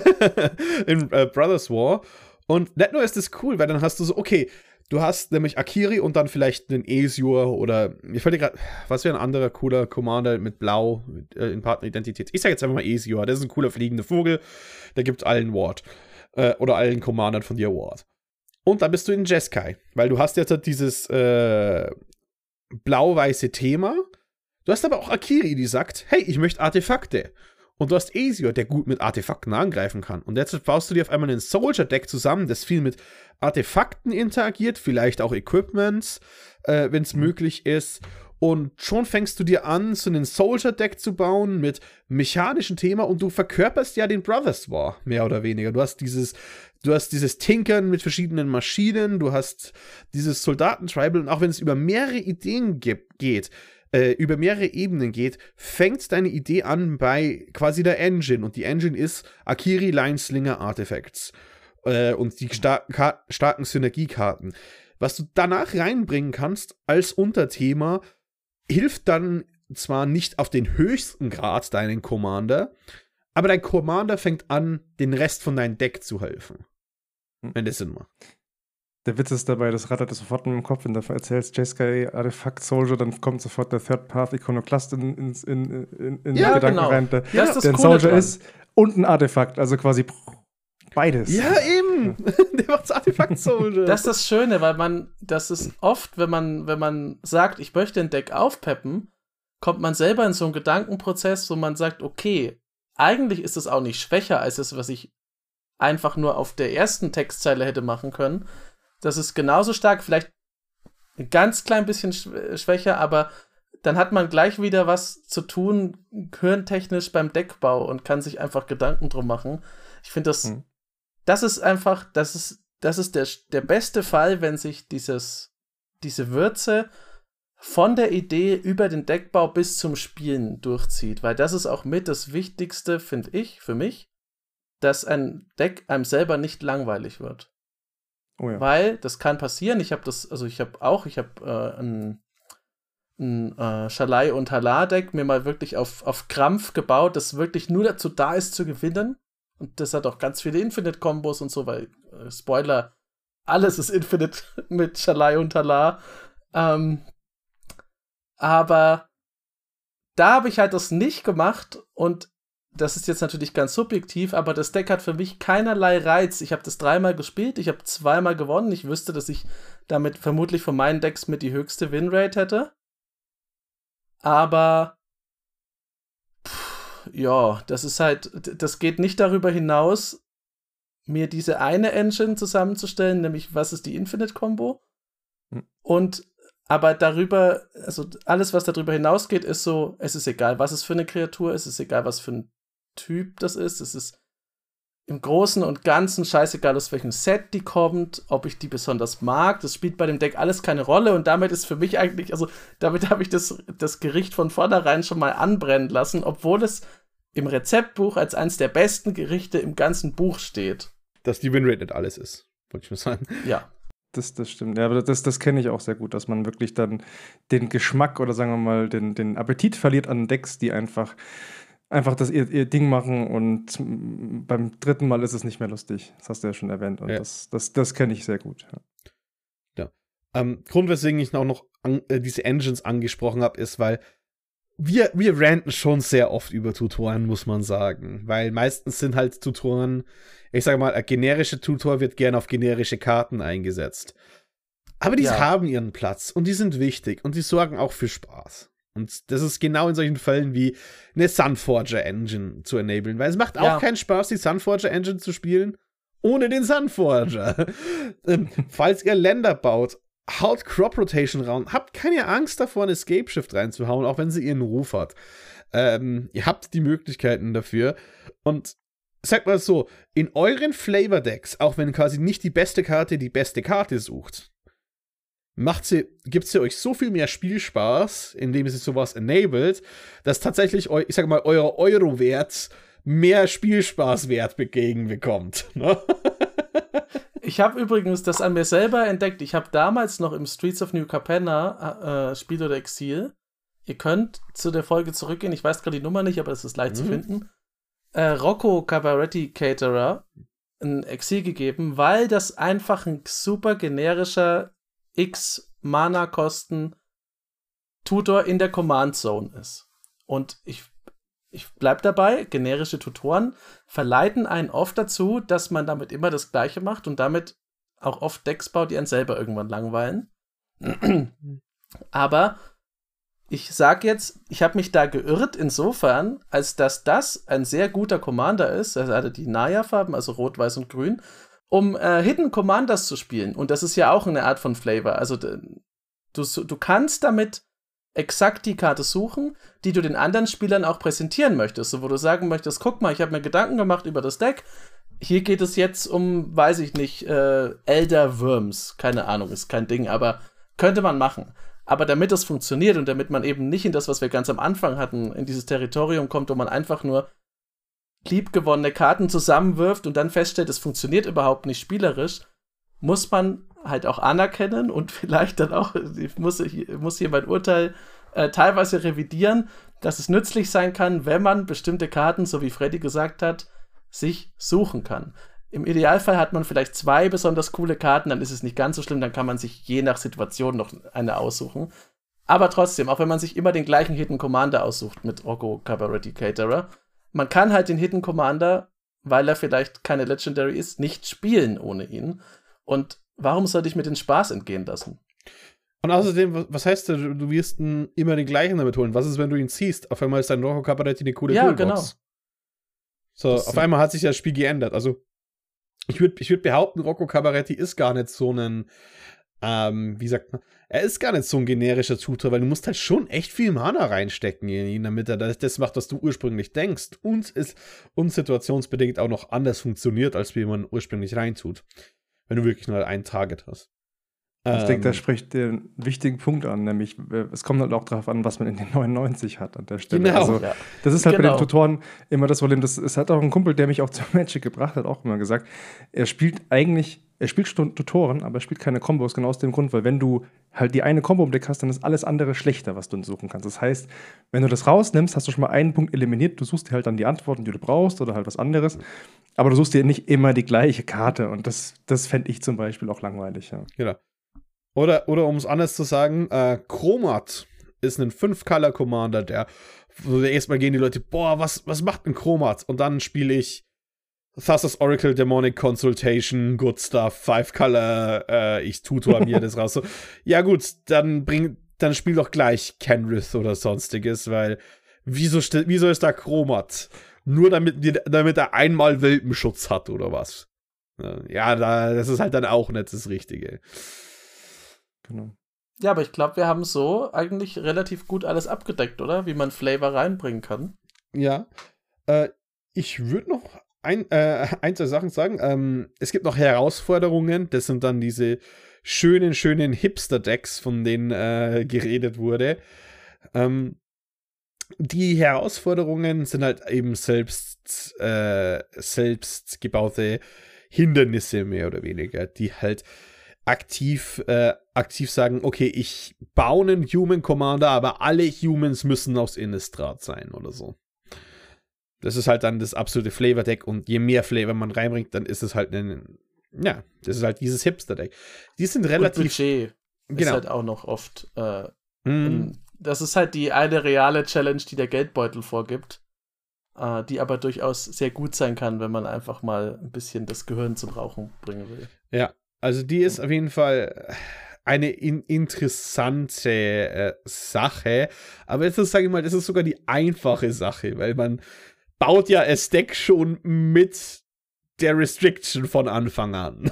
in äh, Brothers War. Und nicht nur ist das cool, weil dann hast du so, okay, du hast nämlich Akiri und dann vielleicht einen Ezur oder, mir fällt gerade, was wäre ein anderer cooler Commander mit Blau mit, äh, in Partneridentität? Ich sage jetzt einfach mal Ezur, das ist ein cooler fliegender Vogel, der gibt allen Ward. Äh, oder allen Commandern von dir Ward. Und dann bist du in Jeskai, weil du hast jetzt halt dieses äh, blau-weiße Thema. Du hast aber auch Akiri, die sagt, hey, ich möchte Artefakte. Und du hast Ezur, der gut mit Artefakten angreifen kann. Und jetzt baust du dir auf einmal ein Soldier-Deck zusammen, das viel mit Artefakten interagiert, vielleicht auch Equipments, äh, wenn es möglich ist. Und schon fängst du dir an, so einen Soldier-Deck zu bauen mit mechanischem Thema und du verkörperst ja den Brothers War, mehr oder weniger. Du hast dieses, du hast dieses Tinkern mit verschiedenen Maschinen, du hast dieses Soldaten-Tribal und auch wenn es über mehrere Ideen gibt, geht, äh, über mehrere Ebenen geht, fängt deine Idee an bei quasi der Engine und die Engine ist Akiri Lineslinger Artifacts äh, und die star- ka- starken Synergiekarten. Was du danach reinbringen kannst als Unterthema, hilft dann zwar nicht auf den höchsten Grad deinen Commander, aber dein Commander fängt an, den Rest von deinem Deck zu helfen. Wenn das Sinn macht. Der Witz ist dabei, das rattert sofort in meinem Kopf, wenn du erzählst, Jeskai, Artefakt, Soldier, dann kommt sofort der Third Path Iconoclast in, in, in, in, in Ja, den Gedanken genau. rein, der, Das ist das der ein Coole Soldier dran. ist und ein Artefakt, also quasi beides. Ja, eben! Der macht's Artefakt Soldier. Das ist das Schöne, weil man, das ist oft, wenn man, wenn man sagt, ich möchte ein Deck aufpeppen, kommt man selber in so einen Gedankenprozess, wo man sagt, okay, eigentlich ist es auch nicht schwächer als das, was ich einfach nur auf der ersten Textzeile hätte machen können. Das ist genauso stark, vielleicht ein ganz klein bisschen schw- schwächer, aber dann hat man gleich wieder was zu tun, hirntechnisch beim Deckbau und kann sich einfach Gedanken drum machen. Ich finde das, Hm. das ist einfach, das ist, das ist der, der beste Fall, wenn sich dieses, diese Würze von der Idee über den Deckbau bis zum Spielen durchzieht, weil das ist auch mit das Wichtigste, finde ich, für mich, dass ein Deck einem selber nicht langweilig wird. Oh ja. Weil, das kann passieren, ich habe das, also ich habe auch, ich habe äh, ein, ein äh, Shalai- und Halar-Deck mir mal wirklich auf, auf Krampf gebaut, das wirklich nur dazu da ist, zu gewinnen. Und das hat auch ganz viele Infinite-Kombos und so, weil, äh, Spoiler, alles ist Infinite mit Shalai und Halar. Ähm, aber da habe ich halt das nicht gemacht und das ist jetzt natürlich ganz subjektiv, aber das Deck hat für mich keinerlei Reiz. Ich habe das dreimal gespielt, ich habe zweimal gewonnen. Ich wüsste, dass ich damit vermutlich von meinen Decks mit die höchste Winrate hätte. Aber pff, ja, das ist halt, das geht nicht darüber hinaus, mir diese eine Engine zusammenzustellen, nämlich was ist die Infinite-Combo? Hm. Und aber darüber, also alles, was darüber hinausgeht, ist so, es ist egal, was es für eine Kreatur ist, es ist egal, was für ein Typ das ist, es ist im Großen und Ganzen scheißegal, aus welchem Set die kommt, ob ich die besonders mag, das spielt bei dem Deck alles keine Rolle und damit ist für mich eigentlich, also damit habe ich das, das Gericht von vornherein schon mal anbrennen lassen, obwohl es im Rezeptbuch als eines der besten Gerichte im ganzen Buch steht. Dass die Winrate nicht alles ist, wollte ich mal sagen. Ja. Das, das stimmt. Ja, aber das, das kenne ich auch sehr gut, dass man wirklich dann den Geschmack oder sagen wir mal den, den Appetit verliert an Decks, die einfach, einfach das ihr, ihr Ding machen und mm, beim dritten Mal ist es nicht mehr lustig. Das hast du ja schon erwähnt und Ja. das, das, das kenne ich sehr gut. Ja. Ähm, Grund, weswegen ich auch noch an, äh, diese Engines angesprochen habe, ist, weil wir, wir ranten schon sehr oft über Tutoren, muss man sagen. Weil meistens sind halt Tutoren, ich sage mal, ein generischer Tutor wird gern auf generische Karten eingesetzt. Aber die Ja. haben ihren Platz und die sind wichtig und die sorgen auch für Spaß. Und das ist genau in solchen Fällen wie eine Sunforger Engine zu enablen, weil es macht auch Ja. keinen Spaß, die Sunforger Engine zu spielen, ohne den Sunforger. ähm, falls ihr Länder baut, haut Crop Rotation raus. Habt keine Angst davor, eine Escape Shift reinzuhauen, auch wenn sie ihren Ruf hat. Ähm, ihr habt die Möglichkeiten dafür. Und sagt mal so, in euren Flavor Decks, auch wenn quasi nicht die beste Karte die beste Karte sucht, macht sie, gibt sie euch so viel mehr Spielspaß, indem sie sowas enabled, dass tatsächlich, eu, ich sag mal, euer Euro-Wert mehr Spielspaß-Wert entgegenbekommt. Ne? Ich habe übrigens das an mir selber entdeckt. Ich habe damals noch im Streets of New Capenna äh, Spiel oder Exil. Ihr könnt zu der Folge zurückgehen. Ich weiß gerade die Nummer nicht, aber es ist leicht mhm. zu finden. Äh, Rocco Cabaretti Caterer ein Exil gegeben, weil das einfach ein super generischer X-Mana-Kosten-Tutor in der Command Zone ist. Und ich, ich bleib dabei, generische Tutoren verleiten einen oft dazu, dass man damit immer das Gleiche macht und damit auch oft Decks baut, die einen selber irgendwann langweilen. Aber ich sag jetzt, ich habe mich da geirrt insofern, als dass das ein sehr guter Commander ist, er hatte die Naya-Farben, also Rot, Weiß und Grün, um äh, Hidden Commanders zu spielen. Und das ist ja auch eine Art von Flavor. Also du, du kannst damit exakt die Karte suchen, die du den anderen Spielern auch präsentieren möchtest. So, wo du sagen möchtest, guck mal, ich habe mir Gedanken gemacht über das Deck. Hier geht es jetzt um, weiß ich nicht, äh, Elder Worms. Keine Ahnung, ist kein Ding, aber könnte man machen. Aber damit das funktioniert und damit man eben nicht in das, was wir ganz am Anfang hatten, in dieses Territorium kommt, wo man einfach nur liebgewonnene Karten zusammenwirft und dann feststellt, es funktioniert überhaupt nicht spielerisch, muss man halt auch anerkennen und vielleicht dann auch, ich muss, ich muss hier mein Urteil äh, teilweise revidieren, dass es nützlich sein kann, wenn man bestimmte Karten, so wie Freddy gesagt hat, sich suchen kann. Im Idealfall hat man vielleicht zwei besonders coole Karten, dann ist es nicht ganz so schlimm, dann kann man sich je nach Situation noch eine aussuchen. Aber trotzdem, auch wenn man sich immer den gleichen Hidden Commander aussucht mit Rocco Cabaretti Caterer, man kann halt den Hidden Commander, weil er vielleicht keine Legendary ist, nicht spielen ohne ihn. Und warum sollte ich mir den Spaß entgehen lassen? Und außerdem, was heißt das, du wirst immer den gleichen damit holen? Was ist, wenn du ihn ziehst? Auf einmal ist dein Rocco Cabaretti eine coole ja, Toolbox. Genau. So, das auf einmal hat sich das Spiel geändert. Also, ich würde ich würd behaupten, Rocco Cabaretti ist gar nicht so ein, ähm, wie sagt man, er ist gar nicht so ein generischer Tutor, weil du musst halt schon echt viel Mana reinstecken in ihn, damit er das macht, was du ursprünglich denkst. Und ist und situationsbedingt auch noch anders funktioniert, als wie man ursprünglich reintut. Wenn du wirklich nur ein Target hast. Ich ähm, denke, da spricht den wichtigen Punkt an, nämlich es kommt halt auch darauf an, was man in den neunundneunzig hat an der Stelle. Genau. Also, ja. Das ist halt genau. bei den Tutoren immer das Problem. Das, es hat auch ein Kumpel, der mich auch zu Magic gebracht hat, auch immer gesagt, er spielt eigentlich, er spielt schon Tutoren, aber er spielt keine Kombos, genau aus dem Grund, weil wenn du halt die eine Kombo im Deck hast, dann ist alles andere schlechter, was du suchen kannst. Das heißt, wenn du das rausnimmst, hast du schon mal einen Punkt eliminiert, du suchst dir halt dann die Antworten, die du brauchst oder halt was anderes, aber du suchst dir nicht immer die gleiche Karte und das, das fände ich zum Beispiel auch langweilig. Ja. Genau. Oder, oder um es anders zu sagen, äh, Chromat ist ein fünf-Color-Commander, der, wo erstmal gehen die Leute, boah, was, was macht ein Chromat? Und dann spiele ich Thassa's Oracle, Demonic Consultation, Good Stuff, Five-Color, äh, ich tutor mir das raus. So, ja gut, dann bring, dann spiel doch gleich Kenrith oder sonstiges, weil wieso, wieso ist da Chromat? Nur damit, damit er einmal Welpenschutz hat oder was? Ja, da, das ist halt dann auch nicht das Richtige. Genau. Ja, aber ich glaube, wir haben so eigentlich relativ gut alles abgedeckt, oder? Wie man Flavor reinbringen kann. Ja. Äh, ich würde noch ein, äh, ein, zwei Sachen sagen. Ähm, es gibt noch Herausforderungen. Das sind dann diese schönen, schönen Hipster-Decks, von denen äh, geredet wurde. Ähm, die Herausforderungen sind halt eben selbst, äh, selbst gebaute Hindernisse, mehr oder weniger, die halt aktiv, äh, aktiv sagen, okay, ich baue einen Human Commander, aber alle Humans müssen aus Innistrad sein oder so. Das ist halt dann das absolute Flavor-Deck und je mehr Flavor man reinbringt, dann ist es halt ein, ja, das ist halt dieses Hipster-Deck. Die sind relativ... Und Budget genau. ist halt auch noch oft, äh, mm. in, das ist halt die eine reale Challenge, die der Geldbeutel vorgibt, äh, die aber durchaus sehr gut sein kann, wenn man einfach mal ein bisschen das Gehirn zum Rauchen bringen will. Ja. Also die ist auf jeden Fall eine in- interessante äh, Sache, aber das ist, sage ich mal, das ist sogar die einfache Sache, weil man baut ja das Deck schon mit der Restriction von Anfang an.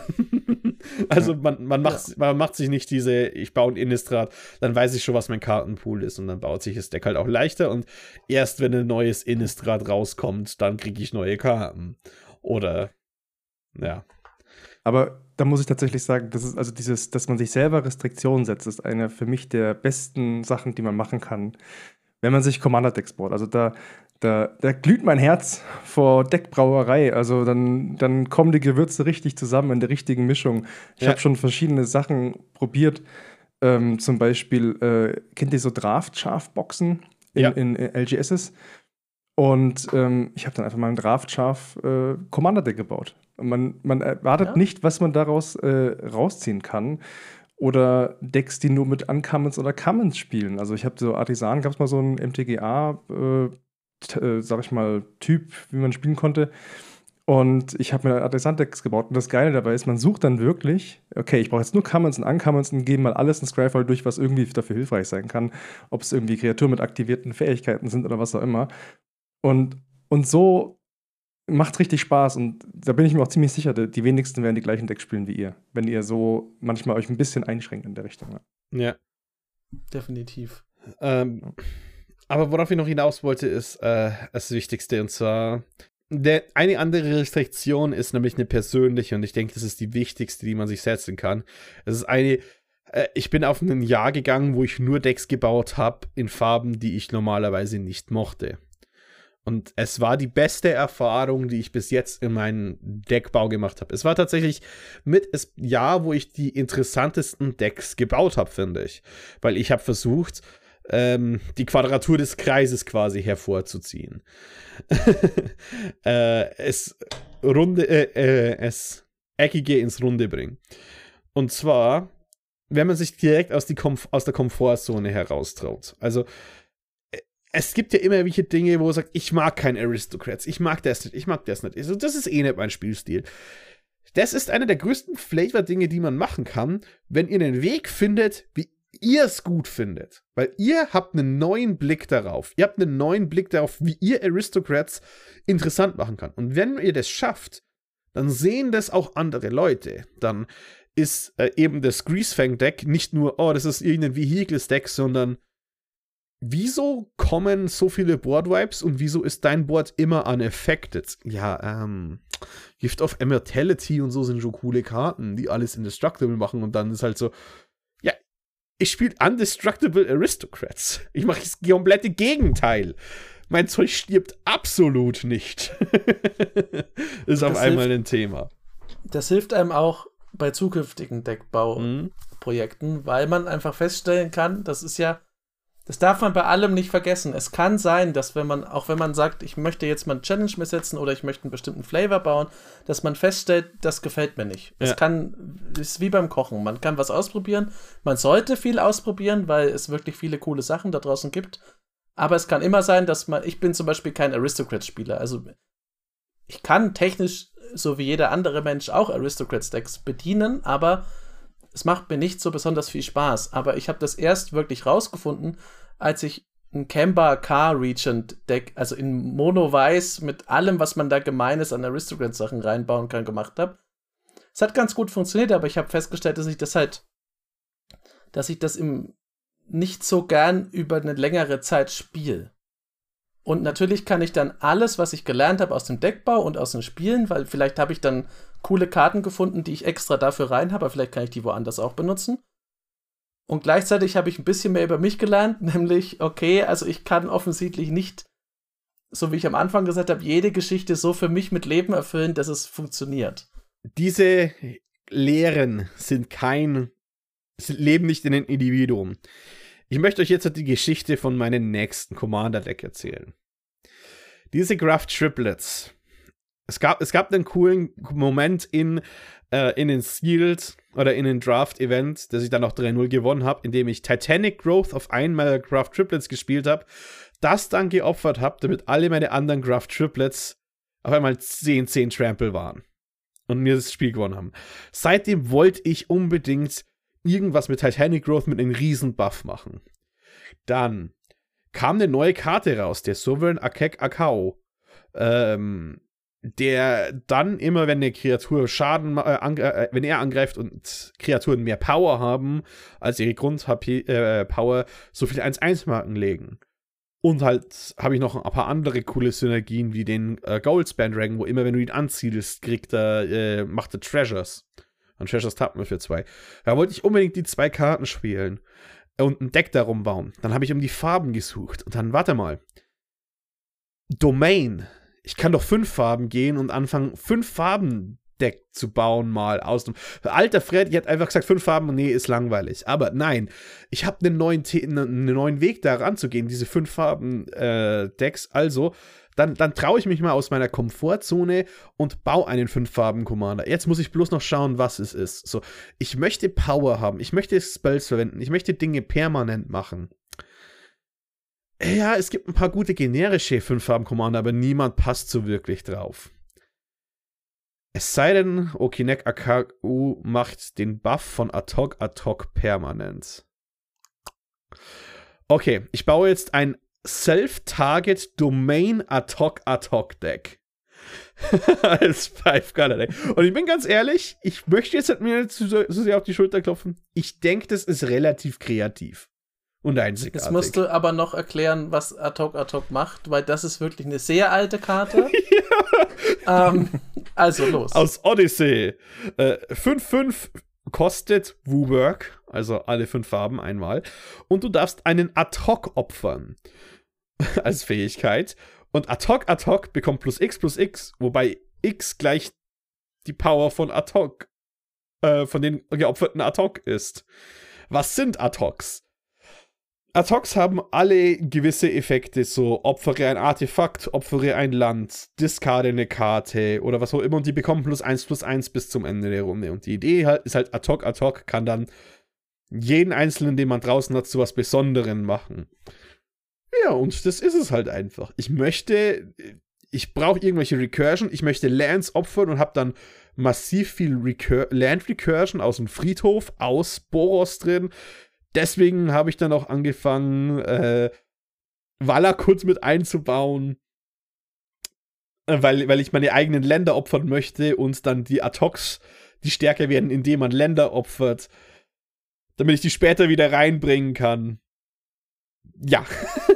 Also man, man, macht, ja. man macht sich nicht diese, ich baue ein Innistrad, dann weiß ich schon, was mein Kartenpool ist und dann baut sich das Deck halt auch leichter und erst wenn ein neues Innistrad rauskommt, dann kriege ich neue Karten. Oder, ja. Aber da muss ich tatsächlich sagen, das ist also dieses, dass man sich selber Restriktionen setzt, ist eine für mich der besten Sachen, die man machen kann, wenn man sich Commander-Decks baut. Also da, da, da glüht mein Herz vor Deckbrauerei. Also dann, dann kommen die Gewürze richtig zusammen in der richtigen Mischung. Ich ja. habe schon verschiedene Sachen probiert. Ähm, zum Beispiel, äh, kennt ihr so Draft-Schaf-Boxen in, ja. in, in L G Ss? Und ähm, ich habe dann einfach mal ein Draft-Schaf äh, Commander-Deck gebaut. Und man, man erwartet ja. nicht, was man daraus äh, rausziehen kann. Oder Decks, die nur mit Uncommons oder Commons spielen. Also ich habe so Artisan, gab es mal so einen M T G A, äh, t- äh, sag ich mal, Typ, wie man spielen konnte. Und ich habe mir Artisan-Decks gebaut. Und das Geile dabei ist, man sucht dann wirklich, okay, ich brauche jetzt nur Commons und Uncommons und gehe mal alles in Scryfall durch, was irgendwie dafür hilfreich sein kann. Ob es irgendwie Kreaturen mit aktivierten Fähigkeiten sind oder was auch immer. Und, und so macht richtig Spaß. Und da bin ich mir auch ziemlich sicher, die wenigsten werden die gleichen Decks spielen wie ihr. Wenn ihr so manchmal euch ein bisschen einschränkt in der Richtung. Ja. Definitiv. Ähm, aber worauf ich noch hinaus wollte, ist äh, das Wichtigste. Und zwar, der, eine andere Restriktion ist nämlich eine persönliche. Und ich denke, das ist die wichtigste, die man sich setzen kann. Es ist eine, äh, ich bin auf ein Jahr gegangen, wo ich nur Decks gebaut habe in Farben, die ich normalerweise nicht mochte. Und es war die beste Erfahrung, die ich bis jetzt in meinem Deckbau gemacht habe. Es war tatsächlich mit das Jahr, wo ich die interessantesten Decks gebaut habe, finde ich. Weil ich habe versucht, ähm, die Quadratur des Kreises quasi hervorzuziehen. äh, es runde, äh, äh, es Eckige ins Runde bringen. Und zwar, wenn man sich direkt aus, die Komf- aus der Komfortzone heraustraut. Also es gibt ja immer welche Dinge, wo man sagt, ich mag kein Aristocrats, ich mag das nicht, ich mag das nicht. Also das ist eh nicht mein Spielstil. Das ist einer der größten Flavor-Dinge, die man machen kann, wenn ihr einen Weg findet, wie ihr es gut findet. Weil ihr habt einen neuen Blick darauf. Ihr habt einen neuen Blick darauf, wie ihr Aristocrats interessant machen kann. Und wenn ihr das schafft, dann sehen das auch andere Leute. Dann ist äh, eben das Greasefang-Deck nicht nur, oh, das ist irgendein Vehicles-Deck, sondern wieso kommen so viele Board-Wipes und wieso ist dein Board immer unaffected? Ja, ähm, Gift of Immortality und so sind schon coole Karten, die alles indestructible machen und dann ist halt so, ja, ich spiele Undestructible Aristocrats. Ich mache das komplette Gegenteil. Mein Zeug stirbt absolut nicht. Ist das auf einmal hilft, ein Thema. Das hilft einem auch bei zukünftigen Deckbauprojekten, mhm. weil man einfach feststellen kann, das ist ja Das darf man bei allem nicht vergessen. Es kann sein, dass wenn man, auch wenn man sagt, ich möchte jetzt mal eine Challenge mir setzen oder ich möchte einen bestimmten Flavor bauen, dass man feststellt, das gefällt mir nicht. Es ja. kann, ist wie beim Kochen. Man kann was ausprobieren. Man sollte viel ausprobieren, weil es wirklich viele coole Sachen da draußen gibt. Aber es kann immer sein, dass man, ich bin zum Beispiel kein Aristocrats-Spieler. Also ich kann technisch, so wie jeder andere Mensch, auch Aristocrats-Decks bedienen, aber es macht mir nicht so besonders viel Spaß, aber ich habe das erst wirklich rausgefunden, als ich ein Kemba K-Regent-Deck, also in Mono-Weiß mit allem, was man da Gemeines an Aristocrat-Sachen reinbauen kann, gemacht habe. Es hat ganz gut funktioniert, aber ich habe festgestellt, dass ich das halt, dass ich das im nicht so gern über eine längere Zeit spiele. Und natürlich kann ich dann alles, was ich gelernt habe aus dem Deckbau und aus den Spielen, weil vielleicht habe ich dann coole Karten gefunden, die ich extra dafür rein habe, aber vielleicht kann ich die woanders auch benutzen. Und gleichzeitig habe ich ein bisschen mehr über mich gelernt, nämlich, okay, also ich kann offensichtlich nicht, so wie ich am Anfang gesagt habe, jede Geschichte so für mich mit Leben erfüllen, dass es funktioniert. Diese Lehren sind kein, leben nicht in einem Individuum. Ich möchte euch jetzt die Geschichte von meinem nächsten Commander-Deck erzählen. Diese Graph Triplets. Es gab, es gab einen coolen Moment in, äh, in den Sealed oder in den Draft-Event, dass ich dann noch drei null gewonnen habe, indem ich Titanic Growth auf einmal Graph Triplets gespielt habe, das dann geopfert habe, damit alle meine anderen Graph Triplets auf einmal zehn zehn Trample waren und mir das Spiel gewonnen haben. Seitdem wollte ich unbedingt irgendwas mit Titanic Growth mit einem riesen Buff machen. Dann kam eine neue Karte raus, der Sovereign Akek Akao, ähm, der dann immer, wenn eine Kreatur Schaden, äh, ang- äh, wenn er angreift und Kreaturen mehr Power haben als ihre Grund-Power, äh, so viele eins eins Marken legen. Und halt habe ich noch ein paar andere coole Synergien, wie den äh, Goldspan Dragon, wo immer, wenn du ihn anziehst, kriegt er, äh, macht er Treasures. Ein Treasures Tubman für zwei. Da wollte ich unbedingt die zwei Karten spielen und ein Deck darum bauen. Dann habe ich um die Farben gesucht. Und dann, warte mal. Domain. Ich kann doch fünf Farben gehen und anfangen, fünf Farben Deck zu bauen mal aus dem. Alter Fred, ich hätte einfach gesagt, fünf Farben, nee, ist langweilig. Aber nein, ich habe einen neuen, einen neuen Weg da ranzugehen, diese fünf Farben äh, Decks. Also, dann, dann traue ich mich mal aus meiner Komfortzone und baue einen fünf Farben Commander. Jetzt muss ich bloß noch schauen, was es ist. So, ich möchte Power haben, ich möchte Spells verwenden, ich möchte Dinge permanent machen. Ja, es gibt ein paar gute generische fünf Farben Commander, aber niemand passt so wirklich drauf. Es sei denn, Okinek Akaku macht den Buff von Ad-Hoc Ad-Hoc permanent. Okay, ich baue jetzt ein Self-Target Domain Ad-Hoc Ad-Hoc Deck. Als Five-Color-Deck. Und ich bin ganz ehrlich, ich möchte jetzt mir nicht zu, so sehr auf die Schulter klopfen. Ich denke, das ist relativ kreativ. Und einzigartig. Jetzt musst du aber noch erklären, was Ad-Hoc Ad-Hoc macht, weil das ist wirklich eine sehr alte Karte. Ja. Ähm, also los. Aus Odyssey. Äh, fünf fünf kostet Woowork, also alle fünf Farben einmal. Und du darfst einen Ad-Hoc opfern als Fähigkeit. Und Ad-Hoc Ad-Hoc bekommt plus X plus X, wobei X gleich die Power von Ad-Hoc, äh, von den geopferten Ad-Hoc ist. Was sind Ad-Hocs? Ad-Hocs haben alle gewisse Effekte, so opfere ein Artefakt, opfere ein Land, discarde eine Karte oder was auch immer und die bekommen plus eins plus eins bis zum Ende der Runde. Und die Idee halt, ist halt, Ad-Hoc Ad-Hoc kann dann jeden einzelnen, den man draußen hat, zu was Besonderem machen. Ja, und das ist es halt einfach. Ich möchte, ich brauche irgendwelche Recursion, ich möchte Lands opfern und habe dann massiv viel Recur- Land Recursion aus dem Friedhof, aus Boros drin. Deswegen habe ich dann auch angefangen, äh, Valakut mit einzubauen, äh, weil, weil ich meine eigenen Länder opfern möchte und dann die Ad-Hocs, die stärker werden, indem man Länder opfert, damit ich die später wieder reinbringen kann. Ja.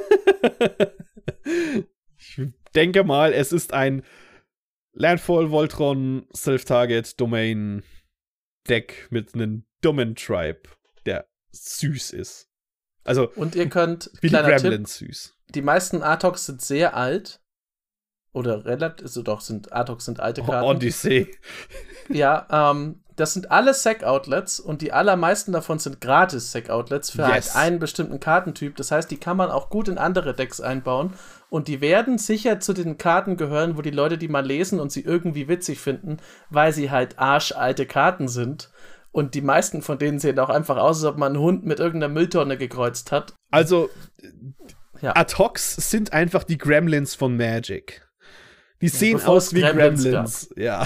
Ich denke mal, es ist ein Landfall Voltron Self-Target Domain Deck mit einem dummen Tribe, der süß ist. Also, und ihr könnt, wie die Gremlins süß. Die meisten Ad-Hocs sind sehr alt. Oder relativ, also doch, sind Ad-Hocs sind alte Karten. Oh, Odyssey. Ja, ähm, das sind alle Sack-Outlets und die allermeisten davon sind gratis Sack-Outlets für Yes. halt einen bestimmten Kartentyp. Das heißt, die kann man auch gut in andere Decks einbauen und die werden sicher zu den Karten gehören, wo die Leute die mal lesen und sie irgendwie witzig finden, weil sie halt arschalte Karten sind. Und die meisten von denen sehen auch einfach aus, als ob man einen Hund mit irgendeiner Mülltonne gekreuzt hat. Also, ja. Ad-Hocs sind einfach die Gremlins von Magic. Die sehen Bevor aus es wie Gremlins Gremlins. Ja.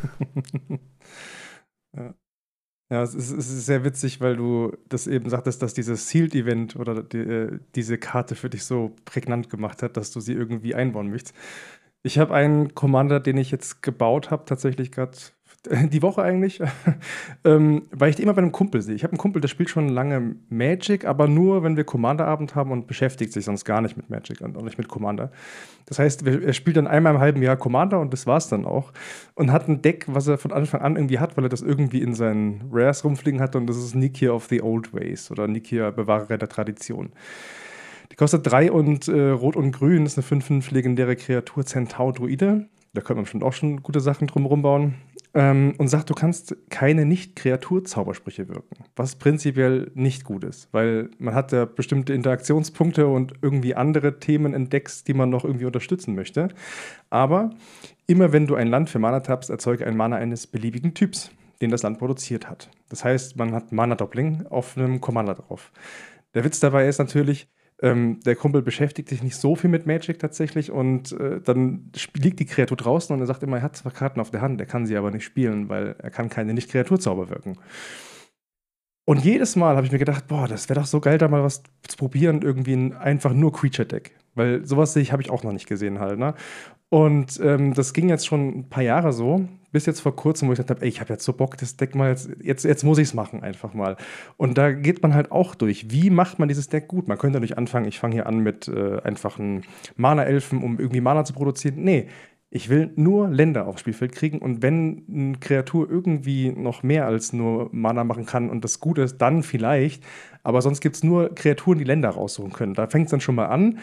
ja. Ja, es ist, es ist sehr witzig, weil du das eben sagtest, dass dieses Sealed-Event oder die, äh, diese Karte für dich so prägnant gemacht hat, dass du sie irgendwie einbauen möchtest. Ich habe einen Commander, den ich jetzt gebaut habe, tatsächlich gerade die Woche eigentlich, ähm, weil ich die immer bei einem Kumpel sehe. Ich habe einen Kumpel, der spielt schon lange Magic, aber nur, wenn wir Commander-Abend haben und beschäftigt sich sonst gar nicht mit Magic und auch nicht mit Commander. Das heißt, er spielt dann einmal im halben Jahr Commander und das war's dann auch. Und hat ein Deck, was er von Anfang an irgendwie hat, weil er das irgendwie in seinen Rares rumfliegen hatte und das ist Nikia of the Old Ways oder Nikia Bewahrer der Tradition. Die kostet drei und äh, Rot und Grün, ist eine fünf fünf legendäre Kreatur, Centaur Druide. Da könnte man bestimmt auch schon gute Sachen drumherum bauen. Ähm, und sagt, du kannst keine Nicht-Kreatur-Zaubersprüche wirken. Was prinzipiell nicht gut ist, weil man hat ja bestimmte Interaktionspunkte und irgendwie andere Themen entdeckt, die man noch irgendwie unterstützen möchte. Aber immer wenn du ein Land für Mana tappst, erzeuge ein Mana eines beliebigen Typs, den das Land produziert hat. Das heißt, man hat Mana-Doppling auf einem Commander drauf. Der Witz dabei ist natürlich, Ähm, der Kumpel beschäftigt sich nicht so viel mit Magic tatsächlich und äh, dann liegt die Kreatur draußen und er sagt immer, er hat zwar Karten auf der Hand, er kann sie aber nicht spielen, weil er kann keine Nicht-Kreaturzauber wirken. Und jedes Mal habe ich mir gedacht, boah, das wäre doch so geil, da mal was zu probieren, irgendwie ein einfach nur Creature-Deck. Weil sowas sehe ich, habe ich auch noch nicht gesehen halt, ne? Und ähm, das ging jetzt schon ein paar Jahre so, bis jetzt vor kurzem, wo ich gesagt habe, ey, ich habe jetzt so Bock, das Deck mal, jetzt, jetzt, jetzt muss ich es machen einfach mal. Und da geht man halt auch durch. Wie macht man dieses Deck gut? Man könnte nicht anfangen, ich fange hier an mit äh, einfachen Mana-Elfen, um irgendwie Mana zu produzieren. Nee, Ich will nur Länder aufs Spielfeld kriegen und wenn eine Kreatur irgendwie noch mehr als nur Mana machen kann und das Gute ist, dann vielleicht. Aber sonst gibt es nur Kreaturen, die Länder raussuchen können. Da fängt es dann schon mal an.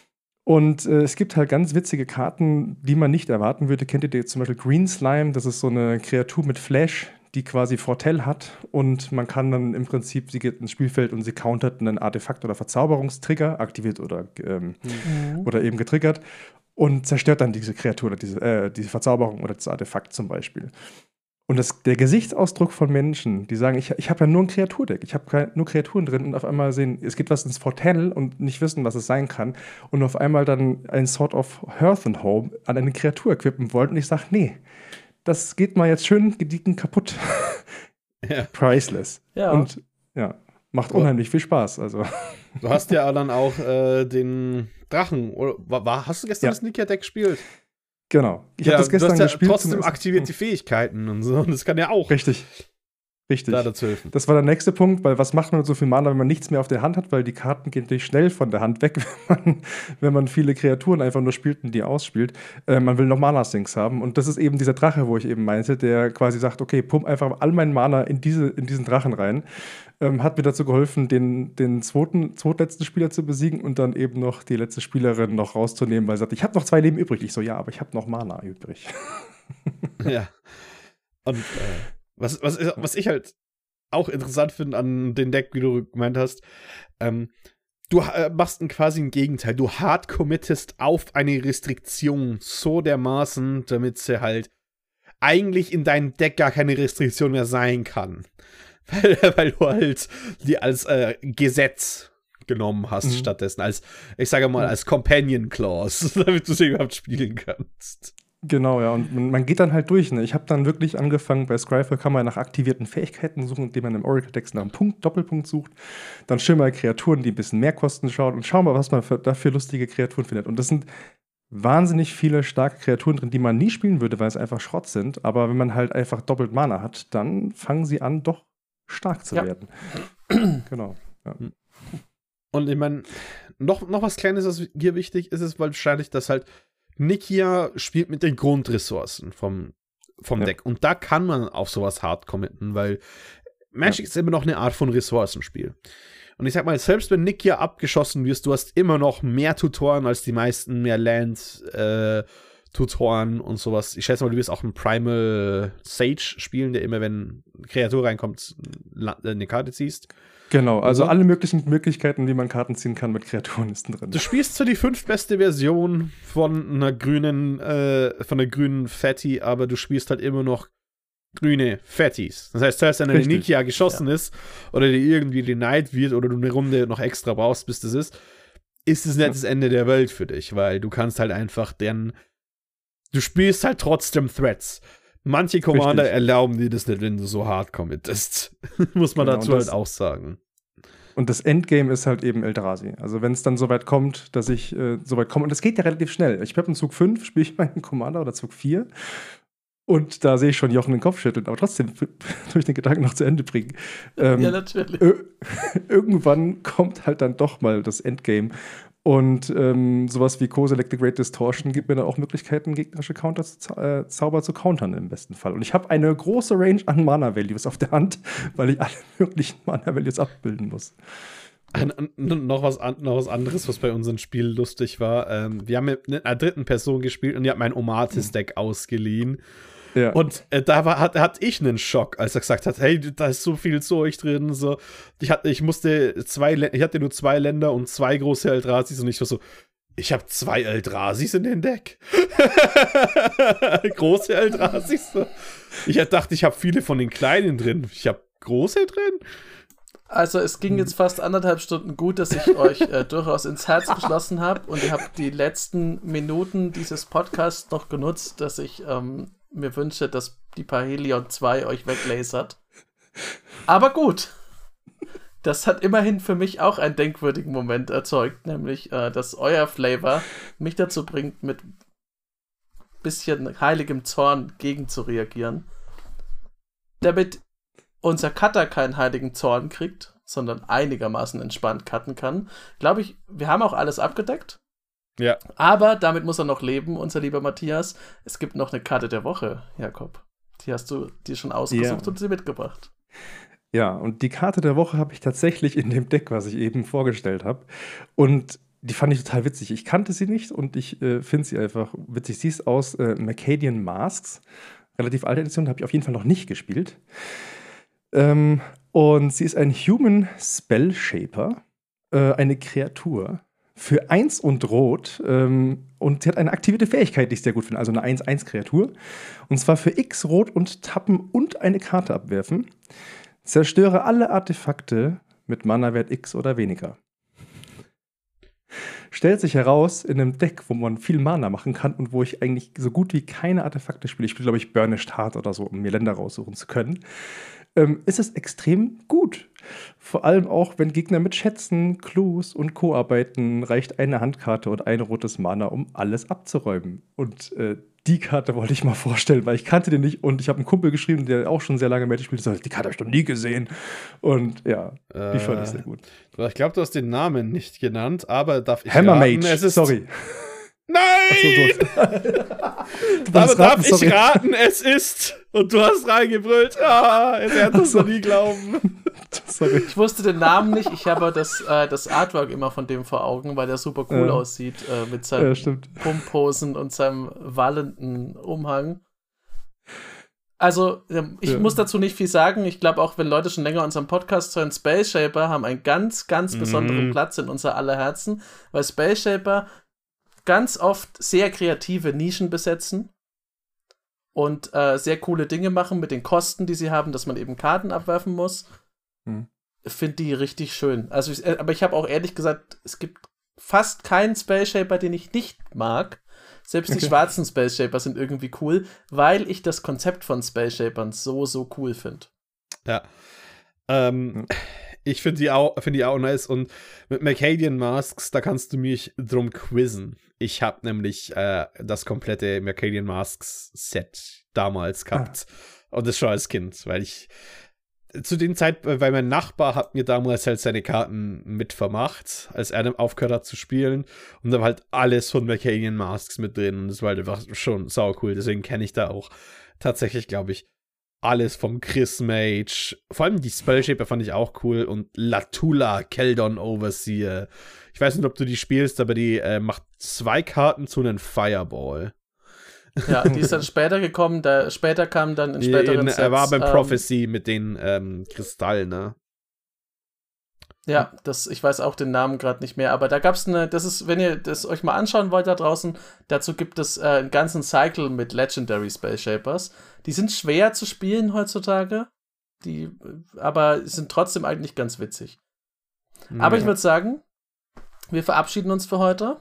Und äh, es gibt halt ganz witzige Karten, die man nicht erwarten würde. Kennt ihr die, zum Beispiel Green Slime? Das ist so eine Kreatur mit Flash, die quasi Vorteil hat. Und man kann dann im Prinzip, sie geht ins Spielfeld und sie countert einen Artefakt- oder Verzauberungstrigger, aktiviert oder, ähm, mhm. oder eben getriggert. Und zerstört dann diese Kreatur oder diese, äh, diese Verzauberung oder das Artefakt zum Beispiel. Und das, der Gesichtsausdruck von Menschen, die sagen, ich, ich habe ja nur ein Kreaturdeck, ich habe nur Kreaturen drin und auf einmal sehen, es geht was ins Portal und nicht wissen, was es sein kann und auf einmal dann ein Sort of Hearth and Home an eine Kreatur equippen wollen und ich sage, nee, das geht mal jetzt schön gediegen kaputt. Ja. Priceless. Ja. Und ja, macht unheimlich viel Spaß. Also. Du hast ja dann auch äh, den Drachen, oder war, hast du gestern ja. das Nikia-Deck gespielt? Genau. Ich ja, habe das gestern du hast ja gespielt. Trotzdem aktiviert die Fähigkeiten und so. Und das kann ja auch. Richtig. Richtig. Da dazu helfen. Das war der nächste Punkt, weil was macht man mit so viel Mana, wenn man nichts mehr auf der Hand hat, weil die Karten gehen natürlich schnell von der Hand weg, wenn man, wenn man viele Kreaturen einfach nur spielt und die ausspielt. Äh, man will noch Mana-Sinks haben und das ist eben dieser Drache, wo ich eben meinte, der quasi sagt, okay, pump einfach all mein Mana in, diese, in diesen Drachen rein. Ähm, hat mir dazu geholfen, den, den zweiten, zweitletzten Spieler zu besiegen und dann eben noch die letzte Spielerin noch rauszunehmen, weil sie sagt, ich habe noch zwei Leben übrig. Ich so, ja, aber ich habe noch Mana übrig. Ja. Und äh, was, was, was ich halt auch interessant finde an den Deck, wie du gemeint hast, ähm, du äh, machst ein quasi ein Gegenteil. Du hard committest auf eine Restriktion so dermaßen, damit sie halt eigentlich in deinem Deck gar keine Restriktion mehr sein kann. Weil, weil du halt die als äh, Gesetz genommen hast, mhm. stattdessen als, ich sage mal, als Companion Clause, damit du sie überhaupt spielen kannst. Genau, ja, und man, man geht dann halt durch. Ne? Ich habe dann wirklich angefangen, bei Scryfall kann man nach aktivierten Fähigkeiten suchen, indem man im Oracle-Text nach einem Punkt, Doppelpunkt sucht. Dann schön mal Kreaturen, die ein bisschen mehr kosten, schaut und schau mal, was man für, dafür lustige Kreaturen findet. Und das sind wahnsinnig viele starke Kreaturen drin, die man nie spielen würde, weil es einfach Schrott sind. Aber wenn man halt einfach doppelt Mana hat, dann fangen sie an, doch stark zu ja. werden. Genau. Ja. Und ich meine, noch, noch was Kleines, was hier wichtig ist, ist wahrscheinlich, dass halt Nikia spielt mit den Grundressourcen vom, vom ja. Deck. Und da kann man auf sowas hart committen, weil Magic ja. ist immer noch eine Art von Ressourcenspiel. Und ich sag mal, selbst wenn Nikia abgeschossen wirst, du hast immer noch mehr Tutoren als die meisten, mehr Land, äh, Tutoren und sowas. Ich schätze mal, du wirst auch einen Primal Sage spielen, der immer, wenn eine Kreatur reinkommt, eine Karte ziehst. Genau, also alle möglichen Möglichkeiten, wie man Karten ziehen kann mit Kreaturen, ist drin. Du spielst zwar die fünftbeste Version von einer grünen, äh, von einer grünen Fatty, aber du spielst halt immer noch grüne Fatties. Das heißt, selbst wenn eine Nikia geschossen ja. ist oder die irgendwie denied wird oder du eine Runde noch extra brauchst, bis das ist, ist es nicht ja. das Ende der Welt für dich, weil du kannst halt einfach deren du spielst halt trotzdem Threats. Manche Commander Richtig. erlauben dir das nicht, wenn du so hart committest. Muss man genau, dazu das, halt auch sagen. Und das Endgame ist halt eben Eldrazi. Also wenn es dann so weit kommt, dass ich äh, so weit komme, und das geht ja relativ schnell. Ich habe in Zug fünf, spiele ich meinen Commander oder Zug vier und da sehe ich schon Jochen den Kopf schütteln, aber trotzdem durch den Gedanken noch zu Ende bringen. Ähm, ja, natürlich. Irgendwann kommt halt dann doch mal das Endgame. Und ähm, sowas wie Co-Selected Great Distortion gibt mir dann auch Möglichkeiten, gegnerische Counter zu, zau- äh, Zauber zu countern im besten Fall. Und ich habe eine große Range an Mana-Values auf der Hand, weil ich alle möglichen Mana-Values abbilden muss. Ein, noch, was an, noch was anderes, was bei unserem Spiel lustig war. Ähm, wir haben mit einer dritten Person gespielt und die hat mein Omatis-Deck mhm. ausgeliehen. Ja. Und äh, da war, hat, hatte ich einen Schock, als er gesagt hat, hey, da ist so viel Zeug drin. So. Ich, hatte, ich musste zwei, ich hatte nur zwei Länder und zwei große Eldrasis und ich war so, ich habe zwei Eldrasis in dem Deck. Große Eldrasis. So. Ich dachte, ich habe viele von den kleinen drin. Ich habe große drin. Also es ging jetzt fast anderthalb Stunden gut, dass ich euch äh, durchaus ins Herz geschlossen habe und ihr habt die letzten Minuten dieses Podcasts noch genutzt, dass ich ähm, mir wünsche, dass die Parhelion zwei euch weglasert. Aber gut. Das hat immerhin für mich auch einen denkwürdigen Moment erzeugt, nämlich, äh, dass euer Flavor mich dazu bringt, mit bisschen heiligem Zorn gegen zu reagieren. Damit unser Cutter keinen heiligen Zorn kriegt, sondern einigermaßen entspannt cutten kann, glaube ich, wir haben auch alles abgedeckt. Ja. Aber damit muss er noch leben, unser lieber Matthias. Es gibt noch eine Karte der Woche, Jakob. Die hast du dir schon ausgesucht Ja. und sie mitgebracht. Ja, und die Karte der Woche habe ich tatsächlich in dem Deck, was ich eben vorgestellt habe. Und die fand ich total witzig. Ich kannte sie nicht und ich äh, finde sie einfach witzig. Sie ist aus äh, Mercadian Masks. Relativ alte Edition, habe ich auf jeden Fall noch nicht gespielt. Ähm, und sie ist ein Human Spell Shaper, äh, eine Kreatur für eins und Rot. Ähm, und sie hat eine aktivierte Fähigkeit, die ich sehr gut finde, also eine eins eins Kreatur. Und zwar für X Rot und tappen und eine Karte abwerfen. Zerstöre alle Artefakte mit Mana-Wert X oder weniger. Stellt sich heraus, in einem Deck, wo man viel Mana machen kann und wo ich eigentlich so gut wie keine Artefakte spiele, ich spiele, glaube ich, Burnished Heart oder so, um mir Länder raussuchen zu können, ähm, ist es extrem gut. Vor allem auch, wenn Gegner mit Schätzen, Clues und Co. arbeiten, reicht eine Handkarte und ein rotes Mana, um alles abzuräumen. Und äh, die Karte wollte ich mal vorstellen, weil ich kannte die nicht und ich habe einen Kumpel geschrieben, der auch schon sehr lange Magic spielt, der sagt, die Karte habe ich noch nie gesehen. Und ja, Äh, die fand ich sehr gut. Ich glaube, du hast den Namen nicht genannt, aber darf ich Hammer raten, Mage, es ist sorry. Nein! Aber darf ich sorry. raten, es ist. Und du hast reingebrüllt. Ah, er wird es noch nie glauben. Sorry. Ich wusste den Namen nicht, ich habe das, äh, das Artwork immer von dem vor Augen, weil der super cool Ja. aussieht, äh, mit seinen Ja, stimmt. Pumphosen und seinem wallenden Umhang. Also, ähm, ich Ja. muss dazu nicht viel sagen. Ich glaube, auch wenn Leute schon länger unseren Podcast hören, Space Shaper haben einen ganz, ganz besonderen Mhm. Platz in unser aller Herzen, weil Space Shaper ganz oft sehr kreative Nischen besetzen und äh, sehr coole Dinge machen mit den Kosten, die sie haben, dass man eben Karten abwerfen muss. Hm. Finde die richtig schön. Also, ich, äh, aber ich habe auch ehrlich gesagt, es gibt fast keinen Space Shaper, den ich nicht mag. Selbst die Okay. schwarzen Space Shaper sind irgendwie cool, weil ich das Konzept von Space Shapern so, so cool finde. Ja. Ähm, Ja. Ich finde die, auch- find die auch nice und mit Mercadian Masks, da kannst du mich drum quizzen. Ich habe nämlich äh, das komplette Mercadian Masks Set damals gehabt. Und das schon als Kind, weil ich zu dem Zeit, weil mein Nachbar hat mir damals halt seine Karten mitvermacht, als er dann aufgehört hat zu spielen. Und da war halt alles von Mercadian Masks mit drin. Und das war halt einfach schon sau cool. Deswegen kenne ich da auch tatsächlich, glaube ich, alles vom Chris Mage. Vor allem die Spellshaper fand ich auch cool. Und Latula, Keldon Overseer. Ich weiß nicht, ob du die spielst, aber die äh, macht zwei Karten zu einem Fireball. Ja, die ist dann später gekommen, da, später kam dann in Die späteren in, Sets. er war beim ähm, Prophecy mit den ähm, Kristallen, ne? Ja, das, ich weiß auch den Namen gerade nicht mehr, aber da gab es eine, das ist, wenn ihr das euch mal anschauen wollt da draußen, dazu gibt es äh, einen ganzen Cycle mit Legendary Space Shapers. Die sind schwer zu spielen heutzutage, die, aber sind trotzdem eigentlich ganz witzig. Aber ich würde sagen, wir verabschieden uns für heute.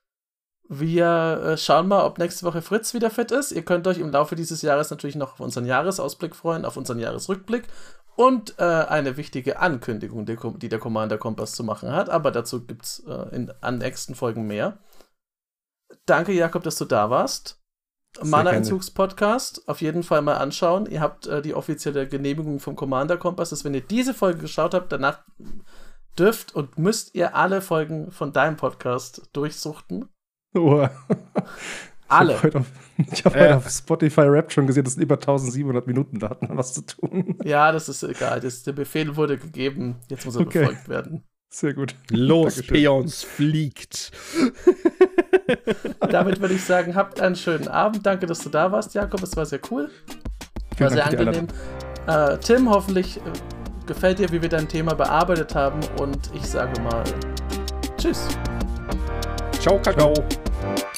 Wir äh, schauen mal, ob nächste Woche Fritz wieder fit ist. Ihr könnt euch im Laufe dieses Jahres natürlich noch auf unseren Jahresausblick freuen, auf unseren Jahresrückblick und äh, eine wichtige Ankündigung, die, die der Commander Kompass zu machen hat. Aber dazu gibt es äh, in an nächsten Folgen mehr. Danke, Jakob, dass du da warst. Mana-Entzugs-Podcast auf jeden Fall mal anschauen. Ihr habt äh, die offizielle Genehmigung vom Commander Kompass, dass wenn ihr diese Folge geschaut habt, danach dürft und müsst ihr alle Folgen von deinem Podcast durchsuchten. Oh. Alle. Ich habe heute, auf, ich hab Äh. heute auf Spotify Rap schon gesehen, das sind über eintausendsiebenhundert Minuten, da hat man was zu tun. Ja, das ist egal. Das, der Befehl wurde gegeben. Jetzt muss er Okay. befolgt werden. Sehr gut. Los, Dankeschön. Peons, fliegt. Damit würde ich sagen, habt einen schönen Abend. Danke, dass du da warst, Jakob. Es war sehr cool. War Vielen sehr Dank für die angenehm. Äh, Tim, hoffentlich äh, gefällt dir, wie wir dein Thema bearbeitet haben. Und ich sage mal Tschüss. Ciao, Kakao.